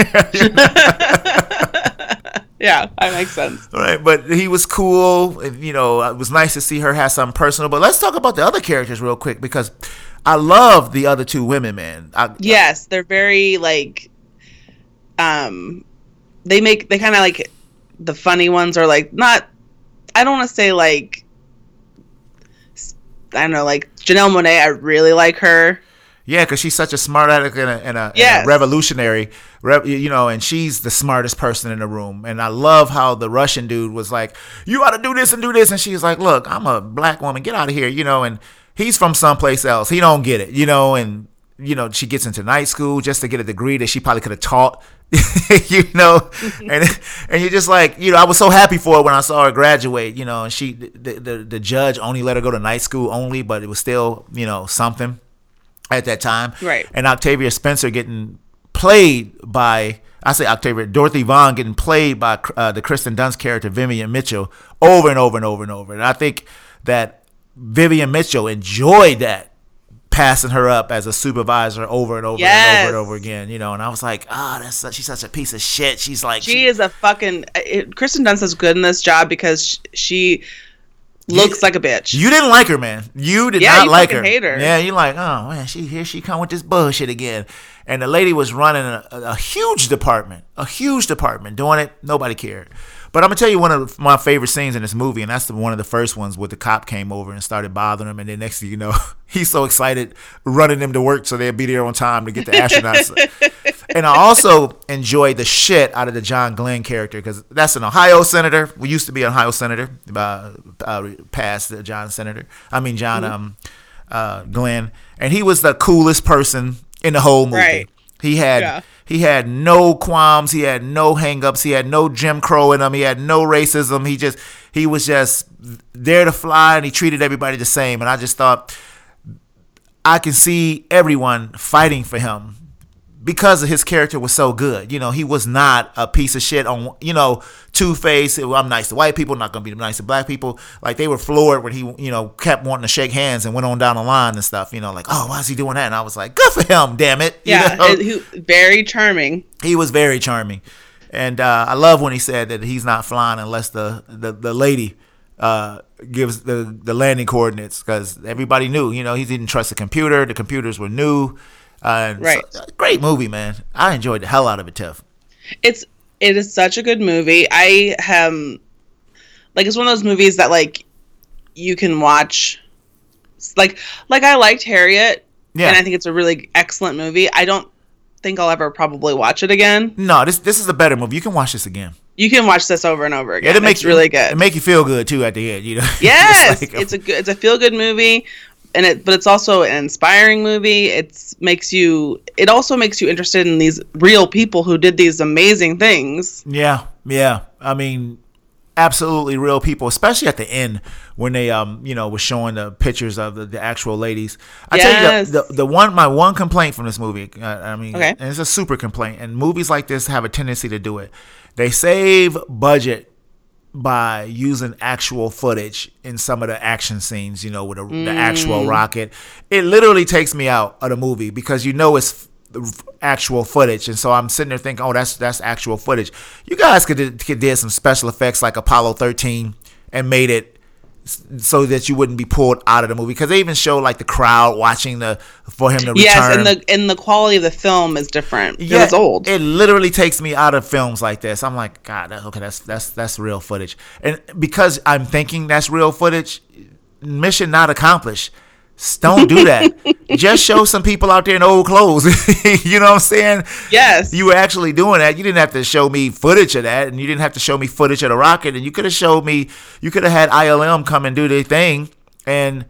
Yeah, that makes sense. Right, but he was cool. And, you know, it was nice to see her have something personal. But let's talk about the other characters real quick because I love the other two women, man. Yes, they're very like, they kind of like the funny ones are like not. I don't want to say like. I don't know, like Janelle Monáe, I really like her. Yeah, because she's such a smart aleck and a revolutionary, you know, and she's the smartest person in the room. And I love how the Russian dude was like, you ought to do this and do this. And she's like, look, I'm a black woman. Get out of here, you know, and he's from someplace else. He don't get it, you know, and, you know, she gets into night school just to get a degree that she probably could have taught, you know, and you're just like, you know, I was so happy for her when I saw her graduate, you know, and the judge only let her go to night school only, but it was still, you know, something at that time. Right. And Octavia Spencer getting played by, Dorothy Vaughan getting played by the Kristen Dunst character, Vivian Mitchell, over and over and over and over. And I think that Vivian Mitchell enjoyed that. Passing her up as a supervisor over and over and over and over again, you know, and I was like, she's such a piece of shit. She's like, she is a fucking. Kristen Dunst is good in this job because she looks like a bitch. You didn't like her, man. You did not like her. Hate her. Yeah, you're like, oh man, here she come with this bullshit again. And the lady was running a huge department, doing it. Nobody cared. But I'm going to tell you one of my favorite scenes in this movie, and that's one of the first ones where the cop came over and started bothering him, and then next thing you know, he's so excited running them to work so they'll be there on time to get the astronauts. And I also enjoyed the shit out of the John Glenn character because that's an Ohio senator. We used to be an Ohio senator, past the John Glenn. And he was the coolest person in the whole movie. Right. He had no qualms. He had no hangups. He had no Jim Crow in him. He had no racism. He was just there to fly, and he treated everybody the same. And I just thought I can see everyone fighting for him because his character was so good. You know, he was not a piece of shit on, you know, two-faced. I'm nice to white people, not going to be nice to black people. Like, they were floored when he, you know, kept wanting to shake hands and went on down the line and stuff, you know, like, oh, why is he doing that? And I was like, good for him, damn it. Yeah, you know? Very charming. He was very charming. And I love when he said that he's not flying unless the lady gives the landing coordinates, because everybody knew, you know, he didn't trust the computer. The computers were new. Right. So, great movie, man. I enjoyed the hell out of it, Tiff. It is such a good movie. I like, it's one of those movies that like you can watch. Like I liked Harriet, Yeah. And I think it's a really excellent movie. I don't think I'll ever probably watch it again. No, this is a better movie. You can watch this again. You can watch this over and over again. Yeah, It's really good. It make you feel good too at the end, you know. Yes, it's a feel good movie, but it's also an inspiring movie. It also makes you interested in these real people who did these amazing things. Yeah. I mean, absolutely real people, especially at the end when they was showing the pictures of the actual ladies. I tell you, my one complaint from this movie, and it's a super complaint, and movies like this have a tendency to do it. They save budget by using actual footage in some of the action scenes, with the actual rocket. It literally takes me out of the movie because it's actual footage, and so I'm sitting there thinking, oh, that's actual footage. You guys could did some special effects like Apollo 13 and made it so that you wouldn't be pulled out of the movie, because they even show like the crowd watching for him to return. Yes, and the quality of the film is different. Yeah, it's old. It literally takes me out of films like this. I'm like, God, okay, that's real footage, and because I'm thinking that's real footage, mission not accomplished. Don't do that. Just show some people out there in old clothes. You know what I'm saying? Yes. You were actually doing that. You didn't have to show me footage of that, and you didn't have to show me footage of the rocket, and you could have had ILM come and do their thing and,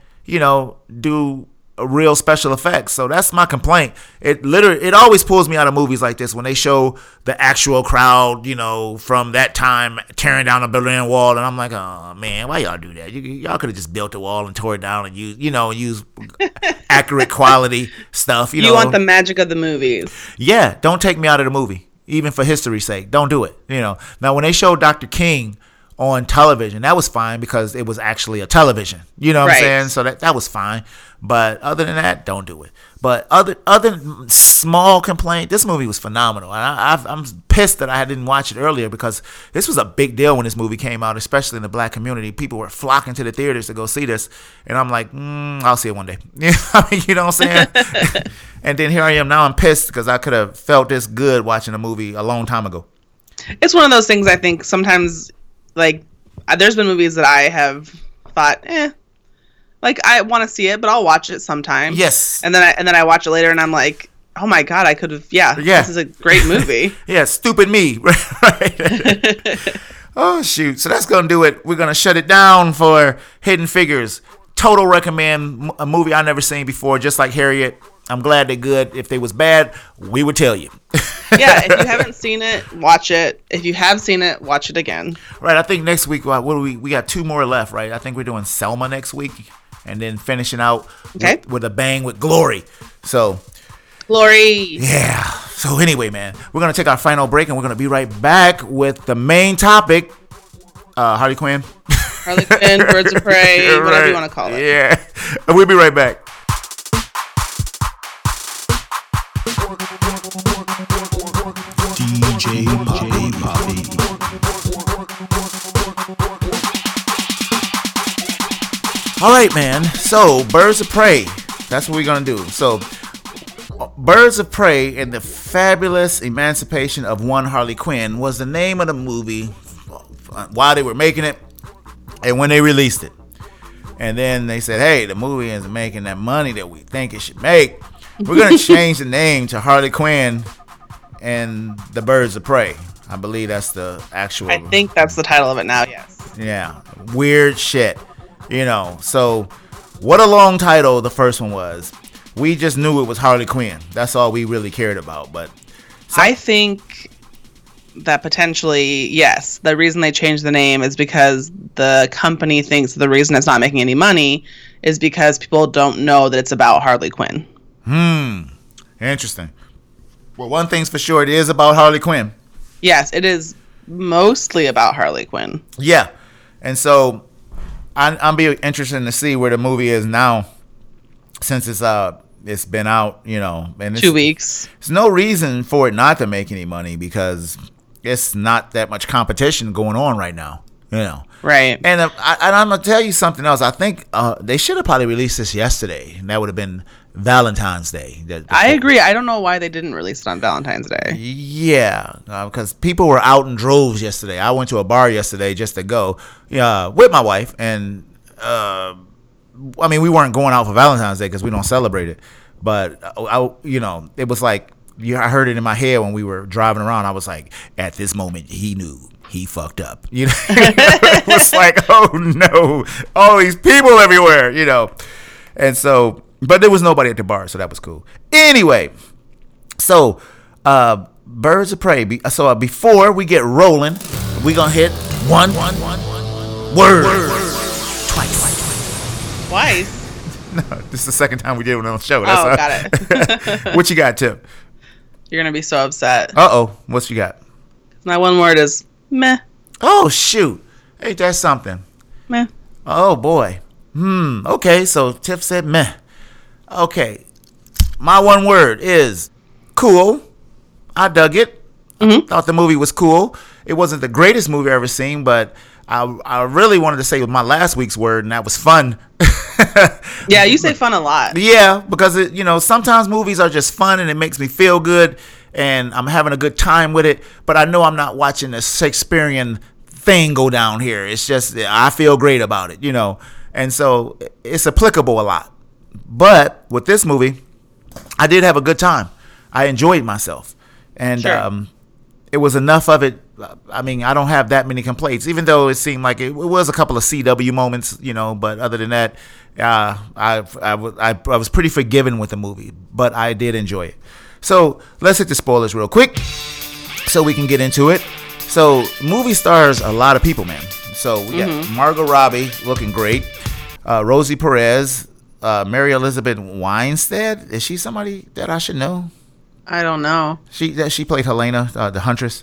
do a real special effects. So that's my complaint. It always pulls me out of movies like this when they show the actual crowd, from that time tearing down the Berlin Wall, and I'm like, oh man, why y'all do that? Y'all could have just built the wall and tore it down and use accurate quality stuff. You want the magic of the movies. Yeah, don't take me out of the movie, even for history's sake. Don't do it. Now when they showed Dr. King on television, that was fine because it was actually a television. You know what I'm saying? So that was fine. But other than that, don't do it. But other small complaint, this movie was phenomenal. And I'm pissed that I didn't watch it earlier, because this was a big deal when this movie came out, especially in the black community. People were flocking to the theaters to go see this. And I'm like, I'll see it one day. You know what I'm saying? And then here I am now. I'm pissed because I could have felt this good watching a movie a long time ago. It's one of those things, I think, sometimes, like, there's been movies that I have thought, like, I want to see it, but I'll watch it sometime. Yes. And then I watch it later, and I'm like, oh my God, I could have, this is a great movie. Yeah, stupid me. Right. Oh, shoot. So that's going to do it. We're going to shut it down for Hidden Figures. Total recommend, a movie I've never seen before, just like Harriet. I'm glad they're good. If they was bad, we would tell you. Yeah, if you haven't seen it, watch it. If you have seen it, watch it again. Right, I think next week, we got 2 more left, right? I think we're doing Selma next week, and then finishing out with a bang with Glory. So, Glory. Yeah. So anyway, man, we're going to take our final break, and we're going to be right back with the main topic, Harley Quinn. Harley Quinn, Birds of Prey, whatever you want to call it. Yeah. We'll be right back. DJ Poppy. All right, man. So, Birds of Prey. That's what we're going to do. So, Birds of Prey and the Fabulous Emancipation of One Harley Quinn was the name of the movie while they were making it and when they released it. And then they said, hey, the movie isn't making that money that we think it should make. We're going to change the name to Harley Quinn and the Birds of Prey. I believe that's the actual... I think that's the title of it now, yes. Yeah. Weird shit. So what a long title the first one was. We just knew it was Harley Quinn. That's all we really cared about. But I think that potentially, yes, the reason they changed the name is because the company thinks the reason it's not making any money is because people don't know that it's about Harley Quinn. Interesting. Well, one thing's for sure, it is about Harley Quinn. Yes, it is mostly about Harley Quinn. Yeah. And so I'm be interested to see where the movie is now, since it's been out, and 2 weeks. There's no reason for it not to make any money because it's not that much competition going on right now, Right. And I'm gonna tell you something else. I think they should have probably released this yesterday, and that would have been Valentine's Day. I agree. I don't know why they didn't release it on Valentine's Day. Yeah, because people were out in droves yesterday. I went to a bar yesterday just to go with my wife, and we weren't going out for Valentine's Day because we don't celebrate it. But it was like I heard it in my head when we were driving around. I was like, at this moment, he knew he fucked up. It was like, oh no, all these people everywhere. And so, but there was nobody at the bar, so that was cool. Anyway, so Birds of Prey. So before we get rolling, we gonna hit one word. Twice. No, this is the second time we did it on the show. Got it. What you got, Tip? You're gonna be so upset. What you got? My one word is meh. Oh shoot! Ain't that something? Meh. Oh boy. Okay, so Tiff said meh. Okay, my one word is cool. I dug it. Thought the movie was cool. It wasn't the greatest movie I've ever seen, but I really wanted to say my last week's word, and that was fun. Yeah, you say fun a lot. Yeah, because sometimes movies are just fun and it makes me feel good and I'm having a good time with it, but I know I'm not watching a Shakespearean thing go down here. It's just I feel great about it, and so it's applicable a lot. But with this movie, I did have a good time. I enjoyed myself, and sure. It was enough of it. I mean, I don't have that many complaints, even though it seemed like it was a couple of CW moments, but other than that, I was pretty forgiving with the movie, but I did enjoy it. So let's hit the spoilers real quick so we can get into it. So movie stars a lot of people, man. So we got Margot Robbie looking great, Rosie Perez, Mary Elizabeth Winstead. Is she somebody that I should know? I don't know. She played Helena, the Huntress.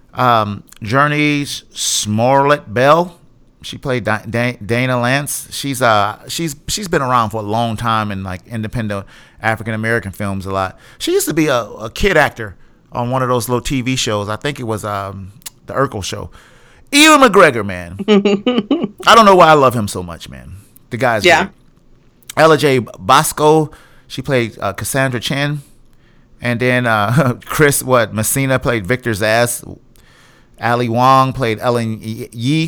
Journey Smollett Bell. She played Dana Lance. She's been around for a long time in like independent African American films a lot. She used to be a kid actor on one of those little TV shows. I think it was the Urkel show. Ewan McGregor, man. I don't know why I love him so much, man. The guy's great. Ella J. Bosco. She played Cassandra Chen. And then Chris Messina played Victor Zsasz. Ali Wong played Ellen Yi.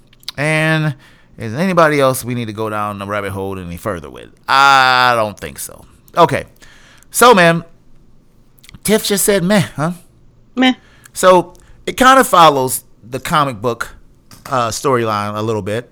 And is anybody else we need to go down the rabbit hole any further with? I don't think so. Okay. So, man, Tiff just said meh, huh? Meh. So it kind of follows the comic book storyline a little bit.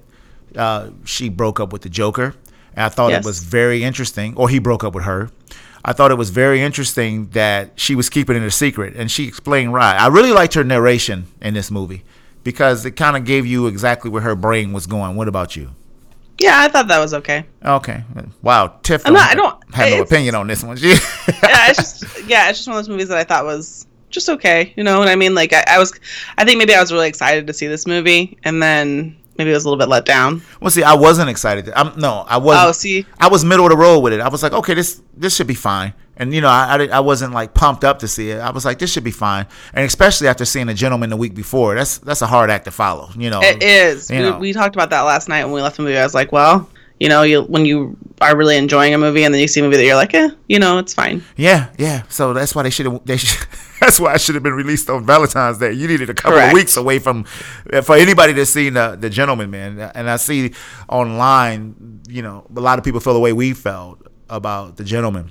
She broke up with the Joker. And I thought it was very interesting. Or he broke up with her. I thought it was very interesting that she was keeping it a secret, and she explained why. I really liked her narration in this movie because it kind of gave you exactly where her brain was going. What about you? Yeah, I thought that was okay. Okay. Wow, Tiff I don't have no opinion on this one. It's just one of those movies that I thought was just okay. You know what I mean? Like I think maybe I was really excited to see this movie, and then maybe I was a little bit let down. Well, see, I wasn't excited. I wasn't. Oh, see, I was middle of the road with it. I was like, okay, this should be fine. And I wasn't like pumped up to see it. I was like, this should be fine. And especially after seeing The Gentleman the week before, that's a hard act to follow. It is. We talked about that last night when we left the movie. I was like, well, when you are really enjoying a movie and then you see a movie that you're like, it's fine. Yeah. So that's why that's why it should have been released on Valentine's Day. You needed a couple of weeks away for anybody that's seen the Gentleman, man. And I see online, a lot of people feel the way we felt about The Gentleman.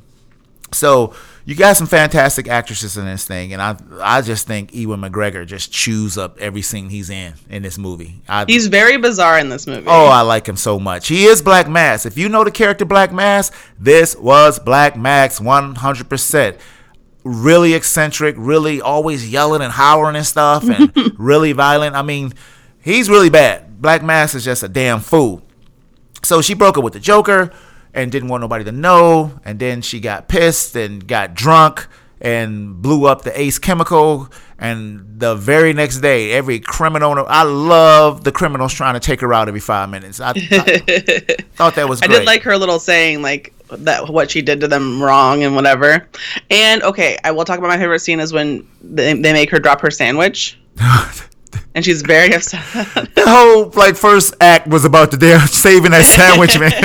So you got some fantastic actresses in this thing, and I just think Ewan McGregor just chews up every scene he's in this movie. He's very bizarre in this movie. Oh, I like him so much. He is Black Mass. If you know the character Black Mass, this was Black Mass 100%. Really eccentric, really always yelling and hollering and stuff, and really violent. I mean, he's really bad. Black Mass is just a damn fool. So she broke up with the Joker and didn't want nobody to know, and then she got pissed and got drunk and blew up the Ace Chemical, and the very next day, every criminal, I love the criminals trying to take her out every 5 minutes. I thought that was great. I did like her little saying, like, that what she did to them wrong and whatever. And, okay, I will talk about my favorite scene is when they make her drop her sandwich. And she's very upset. The whole first act was about the damn saving that sandwich, man.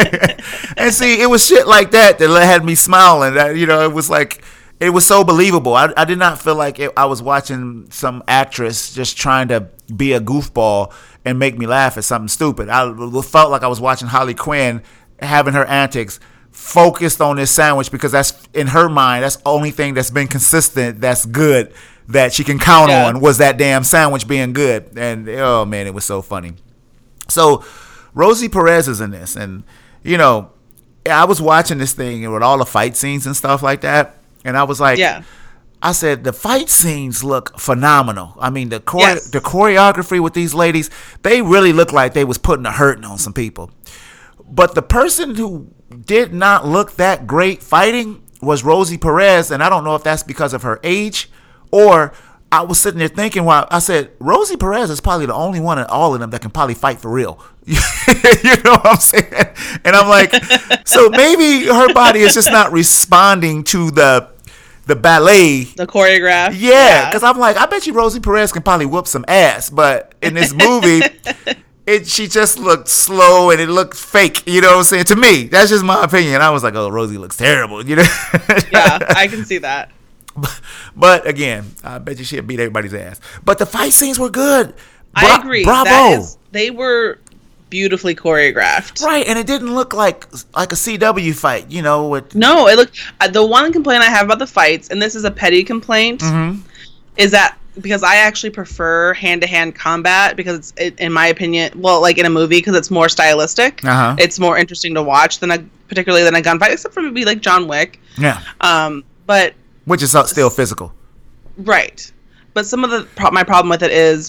And see, it was shit like that had me smiling. That it was like, it was so believable. I did not feel like I was watching some actress just trying to be a goofball and make me laugh at something stupid. I felt like I was watching Harley Quinn having her antics focused on this sandwich because that's, in her mind, that's the only thing that's been consistent, that's good, that she can count on, was that damn sandwich being good. And oh man, it was so funny. So Rosie Perez is in this, and you know, I was watching this thing with all the fight scenes and stuff like that, and I was like, I said, the fight scenes look phenomenal. I mean, the choreography with these ladies, they really look like they was putting a hurting on some people. But the person who did not look that great fighting was Rosie Perez, and I don't know if that's because of her age, or I was sitting there thinking, while I said, Rosie Perez is probably the only one in all of them that can probably fight for real. You know what I'm saying? And I'm like, so maybe her body is just not responding to the ballet, the choreograph. Yeah, because I'm like, I bet you Rosie Perez can probably whoop some ass, but in this movie, she just looked slow and it looked fake. You know what I'm saying? To me, that's just my opinion. I was like, oh, Rosie looks terrible. You know? Yeah, I can see that. But again, I bet you she'd beat everybody's ass. But the fight scenes were good. I agree. Bravo. They were beautifully choreographed. Right, and it didn't look like a CW fight, you know. No, it looked. The one complaint I have about the fights, and this is a petty complaint, is that because I actually prefer hand-to-hand combat because it's, in my opinion, well, like in a movie, because it's more stylistic. It's more interesting to watch particularly than a gunfight, except for maybe like John Wick. Yeah. But which is still physical. Right. But some of my problem with it is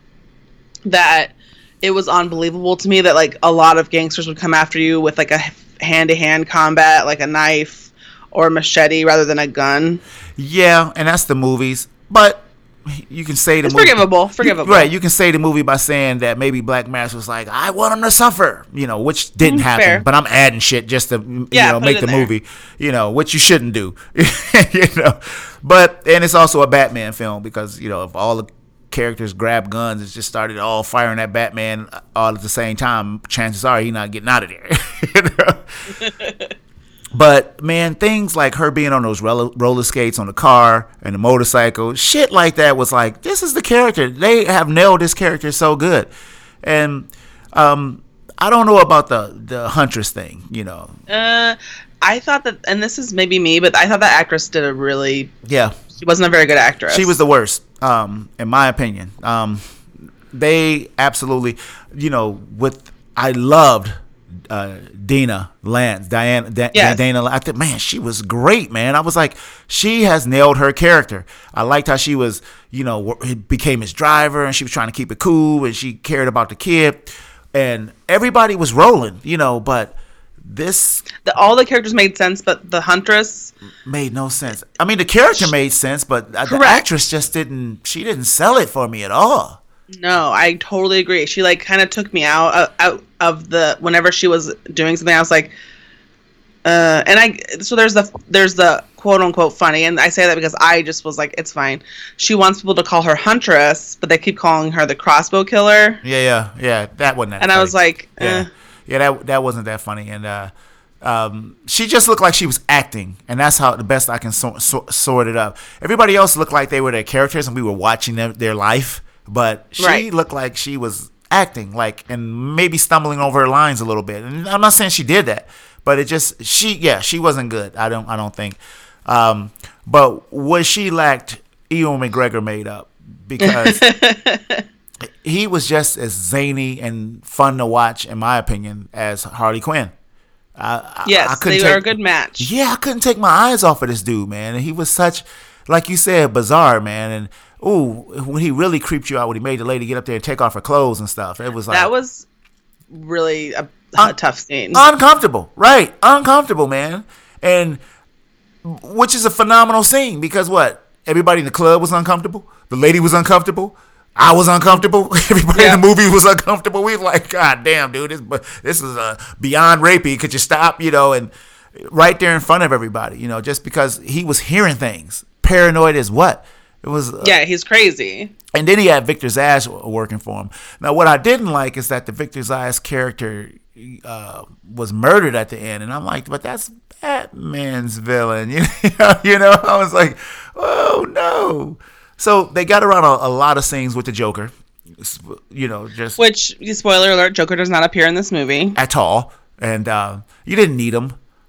that it was unbelievable to me that like a lot of gangsters would come after you with like a hand-to-hand combat, like a knife or a machete rather than a gun. Yeah, and that's the movies. But you can say it's forgivable. Right, you can say the movie by saying that maybe Black Mass was like, I want him to suffer, you know, which didn't happen. Fair. But I'm adding shit just to make the movie, you know, which you shouldn't do. You know. And it's also a Batman film because, you know, if all the characters grab guns and just started all firing at Batman all at the same time, chances are he's not getting out of there. You know? But, man, things like her being on those roller skates on the car and the motorcycle, shit like that was like, this is the character. They have nailed this character so good. And I don't know about the Huntress thing, you know. I thought that, and this is maybe me, but I thought that actress did a really... Yeah. She wasn't a very good actress. She was the worst, in my opinion. They absolutely, you know, I loved... Dana Lance, Dana. I think, man, she was great, man. I was like, she has nailed her character. I liked how she was, you know, became his driver, and she was trying to keep it cool, and she cared about the kid, and everybody was rolling, you know. But all the characters made sense, but the Huntress made no sense. I mean, the character made sense, but the actress just didn't. She didn't sell it for me at all. No, I totally agree. She like kind of took me out of the whenever she was doing something. I was like, so there's the quote unquote funny, and I say that because I just was like, it's fine. She wants people to call her Huntress, but they keep calling her the crossbow killer. Yeah, that wasn't that. And funny. I was like, that wasn't that funny, and she just looked like she was acting, and that's how the best I can sort it up. Everybody else looked like they were their characters, and we were watching their life. But she looked like she was acting, like, and maybe stumbling over her lines a little bit. And I'm not saying she did that, but it just she wasn't good. I don't think. But what she lacked, Ewan McGregor made up because he was just as zany and fun to watch, in my opinion, as Harley Quinn. They were a good match. Yeah, I couldn't take my eyes off of this dude, man. And he was such, like you said, bizarre, man. And when he really creeped you out when he made the lady get up there and take off her clothes and stuff. It was like... That was really a tough scene. Uncomfortable. Right. Uncomfortable, man. And which is a phenomenal scene because what? Everybody in the club was uncomfortable. The lady was uncomfortable. I was uncomfortable. Everybody in the movie was uncomfortable. We were like, God damn, dude, this is beyond rapey. Could you stop? You know, and right there in front of everybody, you know, just because he was hearing things. Paranoid as what? It was he's crazy. And then he had Victor Zsasz working for him. Now, what I didn't like is that the Victor Zsasz character was murdered at the end, and I'm like, but that's Batman's villain. You know. I was like, oh no. So they got around a lot of scenes with the Joker. You know, just which spoiler alert: Joker does not appear in this movie at all, and you didn't need him.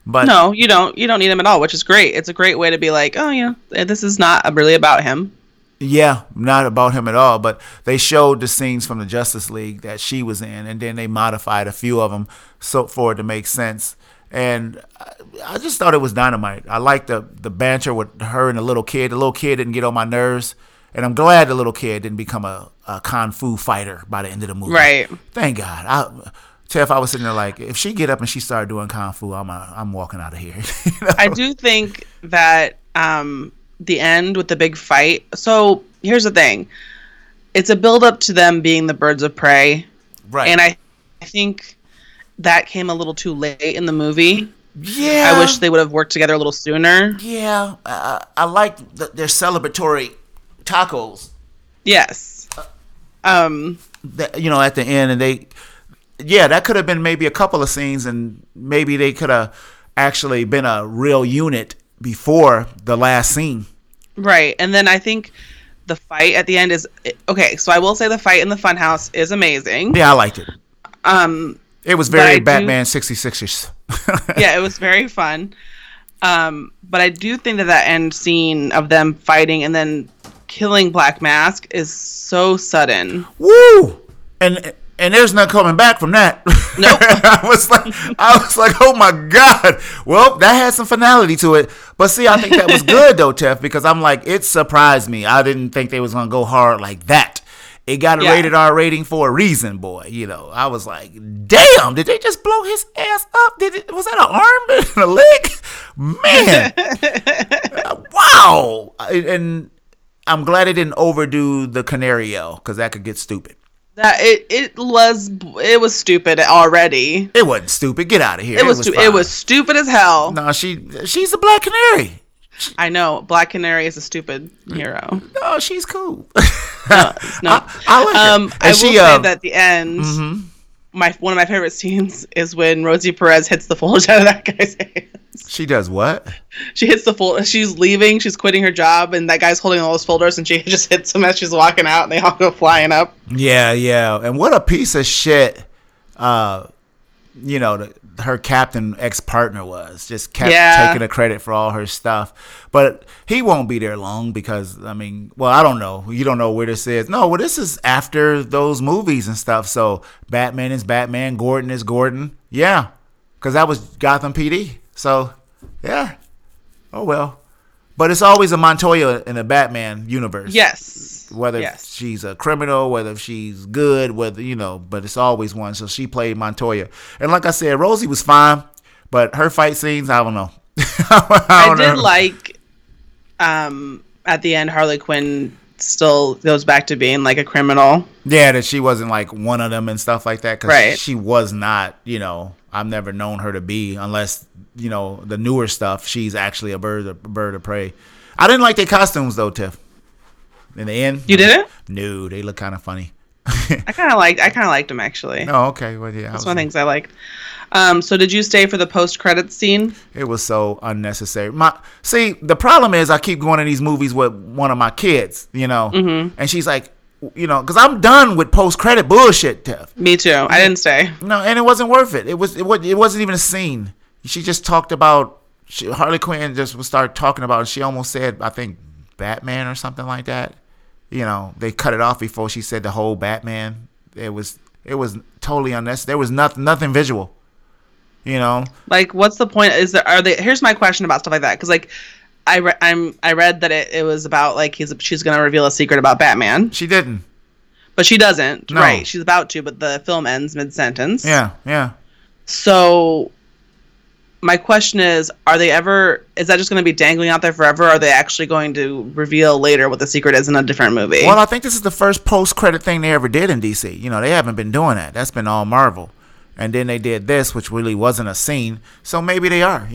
But no, you don't. You don't need him at all, which is great. It's a great way to be like, oh, this is not really about him. yeah, not about him at all. But they showed the scenes from the Justice League that she was in, and then they modified a few of them for it to make sense. And I just thought it was dynamite. I liked the banter with her and the little kid. The little kid didn't get on my nerves. And I'm glad the little kid didn't become a kung fu fighter by the end of the movie. Right. Thank God. Tiff, I was sitting there like, if she get up and she started doing kung fu, I'm walking out of here. You know? I do think that the end with the big fight. So here's the thing. It's a build up to them being the birds of prey. Right. And I think that came a little too late in the movie. Yeah. I wish they would have worked together a little sooner. Yeah. I like their celebratory tacos. Yes. At the end, and that could have been maybe a couple of scenes, and maybe they could have actually been a real unit before the last scene. Right. And then I think the fight at the end is okay. So I will say the fight in the funhouse is amazing. Yeah, I liked it. It was very Batman 66ers. Yeah, it was very fun. But I do think that end scene of them fighting and then killing Black Mask is so sudden. Woo! And there's no coming back from that. Nope. I was like, oh my God. Well, that had some finality to it. But see, I think that was good though, Tef, because I'm like, it surprised me. I didn't think they was gonna go hard like that. It got a rated R rating for a reason, boy. I was like, damn, did they just blow his ass up? Was that an arm and a leg? Man. Wow. And I'm glad it didn't overdo the canary yell, because that could get stupid. That it was stupid already. It wasn't stupid. Get out of here. It was stupid as hell. No, she's a Black Canary. I know Black Canary is a stupid hero. No, she's cool. No. I like her. I will say that at the end, one of my favorite scenes is when Rosie Perez hits the folders out of that guy's hands. She does what? She hits the folder. She's leaving. She's quitting her job, and that guy's holding all those folders, and she just hits him as she's walking out, and they all go flying up. Yeah. And what a piece of shit, her captain ex-partner was. Just kept taking the credit for all her stuff. But he won't be there long because, I don't know. You don't know where this is. No, well, this is after those movies and stuff. So Batman is Batman. Gordon is Gordon. Yeah, because that was Gotham PD. So, yeah. Oh, well. But it's always a Montoya in the Batman universe. Yes. Whether she's a criminal, whether she's good, but it's always one. So she played Montoya. And like I said, Rosie was fine, but her fight scenes, I don't know. I did like, at the end, Harley Quinn still goes back to being like a criminal. Yeah, that she wasn't like one of them and stuff like that. Because she was not, I've never known her to be, unless, the newer stuff, she's actually a bird of prey. I didn't like their costumes though, Tiff. In the end, you didn't? No, they look kind of funny. I kind of liked them actually. Oh, okay. Well, yeah, that's one of the things I liked. So did you stay for the post-credits scene? It was so unnecessary. The problem is I keep going to these movies with one of my kids, and she's like, because I'm done with post-credit bullshit, Tiff. Me too. I didn't stay. No, and it wasn't worth it. It wasn't even a scene. She just talked about Harley Quinn just started talking about. She almost said, I think, Batman or something like that. They cut it off before she said the whole Batman. It was totally unnecessary. There was nothing visual. Like, what's the point? Here's my question about stuff like that, because like I read that it was about like she's gonna reveal a secret about Batman. She didn't, but she doesn't. No. Right? She's about to, but the film ends mid-sentence. Yeah. So my question is that just going to be dangling out there forever, or are they actually going to reveal later what the secret is in a different movie? Well, I think this is the first post-credit thing they ever did in DC. They haven't been doing that. That's been all Marvel. And then they did this, which really wasn't a scene. So maybe they are,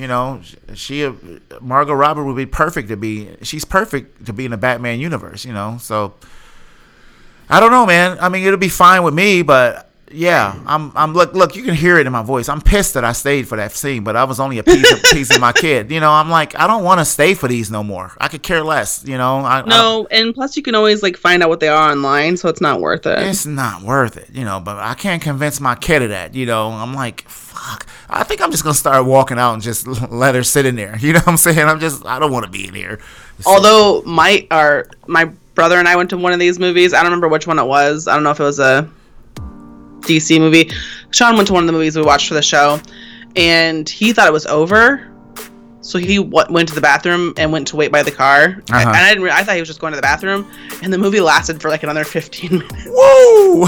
Margot Robbie would be she's perfect to be in the Batman universe, So I don't know, man. It'll be fine with me, but Yeah, I'm look, you can hear it in my voice. I'm pissed that I stayed for that scene, but I was only a piece of my kid. You know, I'm like, I don't want to stay for these no more. I could care less, you know. And plus you can always like find out what they are online, so it's not worth it. It's not worth it, you know, but I can't convince my kid of that, you know. I'm like, fuck. I think I'm just going to start walking out and just let her sit in there. You know what I'm saying? I don't want to be in here. Although my brother and I went to one of these movies. I don't remember which one it was. I don't know if it was a DC movie. Sean went to one of the movies we watched for the show, and he thought it was over, so he went to the bathroom and went to wait by the car. And I thought he was just going to the bathroom, and the movie lasted for like another 15 minutes. Woo!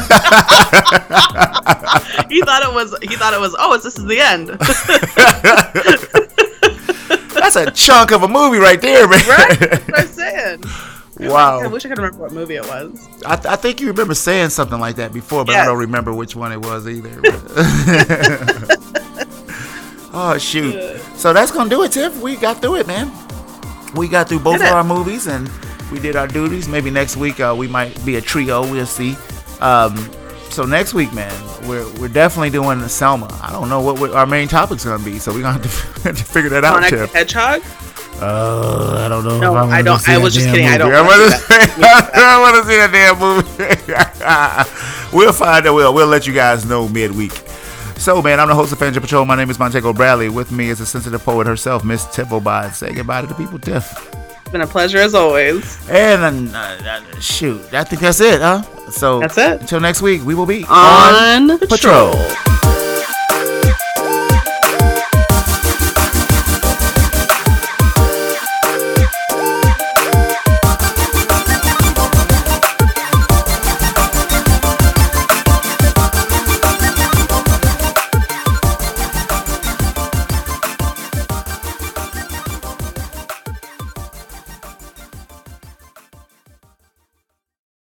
He thought it was. Oh, this is the end. That's a chunk of a movie right there, man. Right? That's what I'm saying. Wow. I wish I could remember what movie it was. I think you remember saying something like that before, but yes. I don't remember which one it was either. Oh, shoot. So that's going to do it, Tiff. We got through it, man. We got through both of our movies, and we did our duties. Maybe next week we might be a trio. We'll see. So next week, man, we're definitely doing the Selma. I don't know what our main topic's going to be, so we're going to have to figure that out, Tiff. Hedgehog? I don't know. No, I don't. I was just kidding. Movie. I don't want to see that damn movie. We'll find out. We'll let you guys know midweek. So, man, I'm the host of Fangio Patrol. My name is Montego Bradley. With me is the sensitive poet herself, Miss Tiff O'Bide. Say goodbye to the people, Tiff. It's been a pleasure as always. And shoot, I think that's it, huh? So that's it. Until next week, we will be on patrol.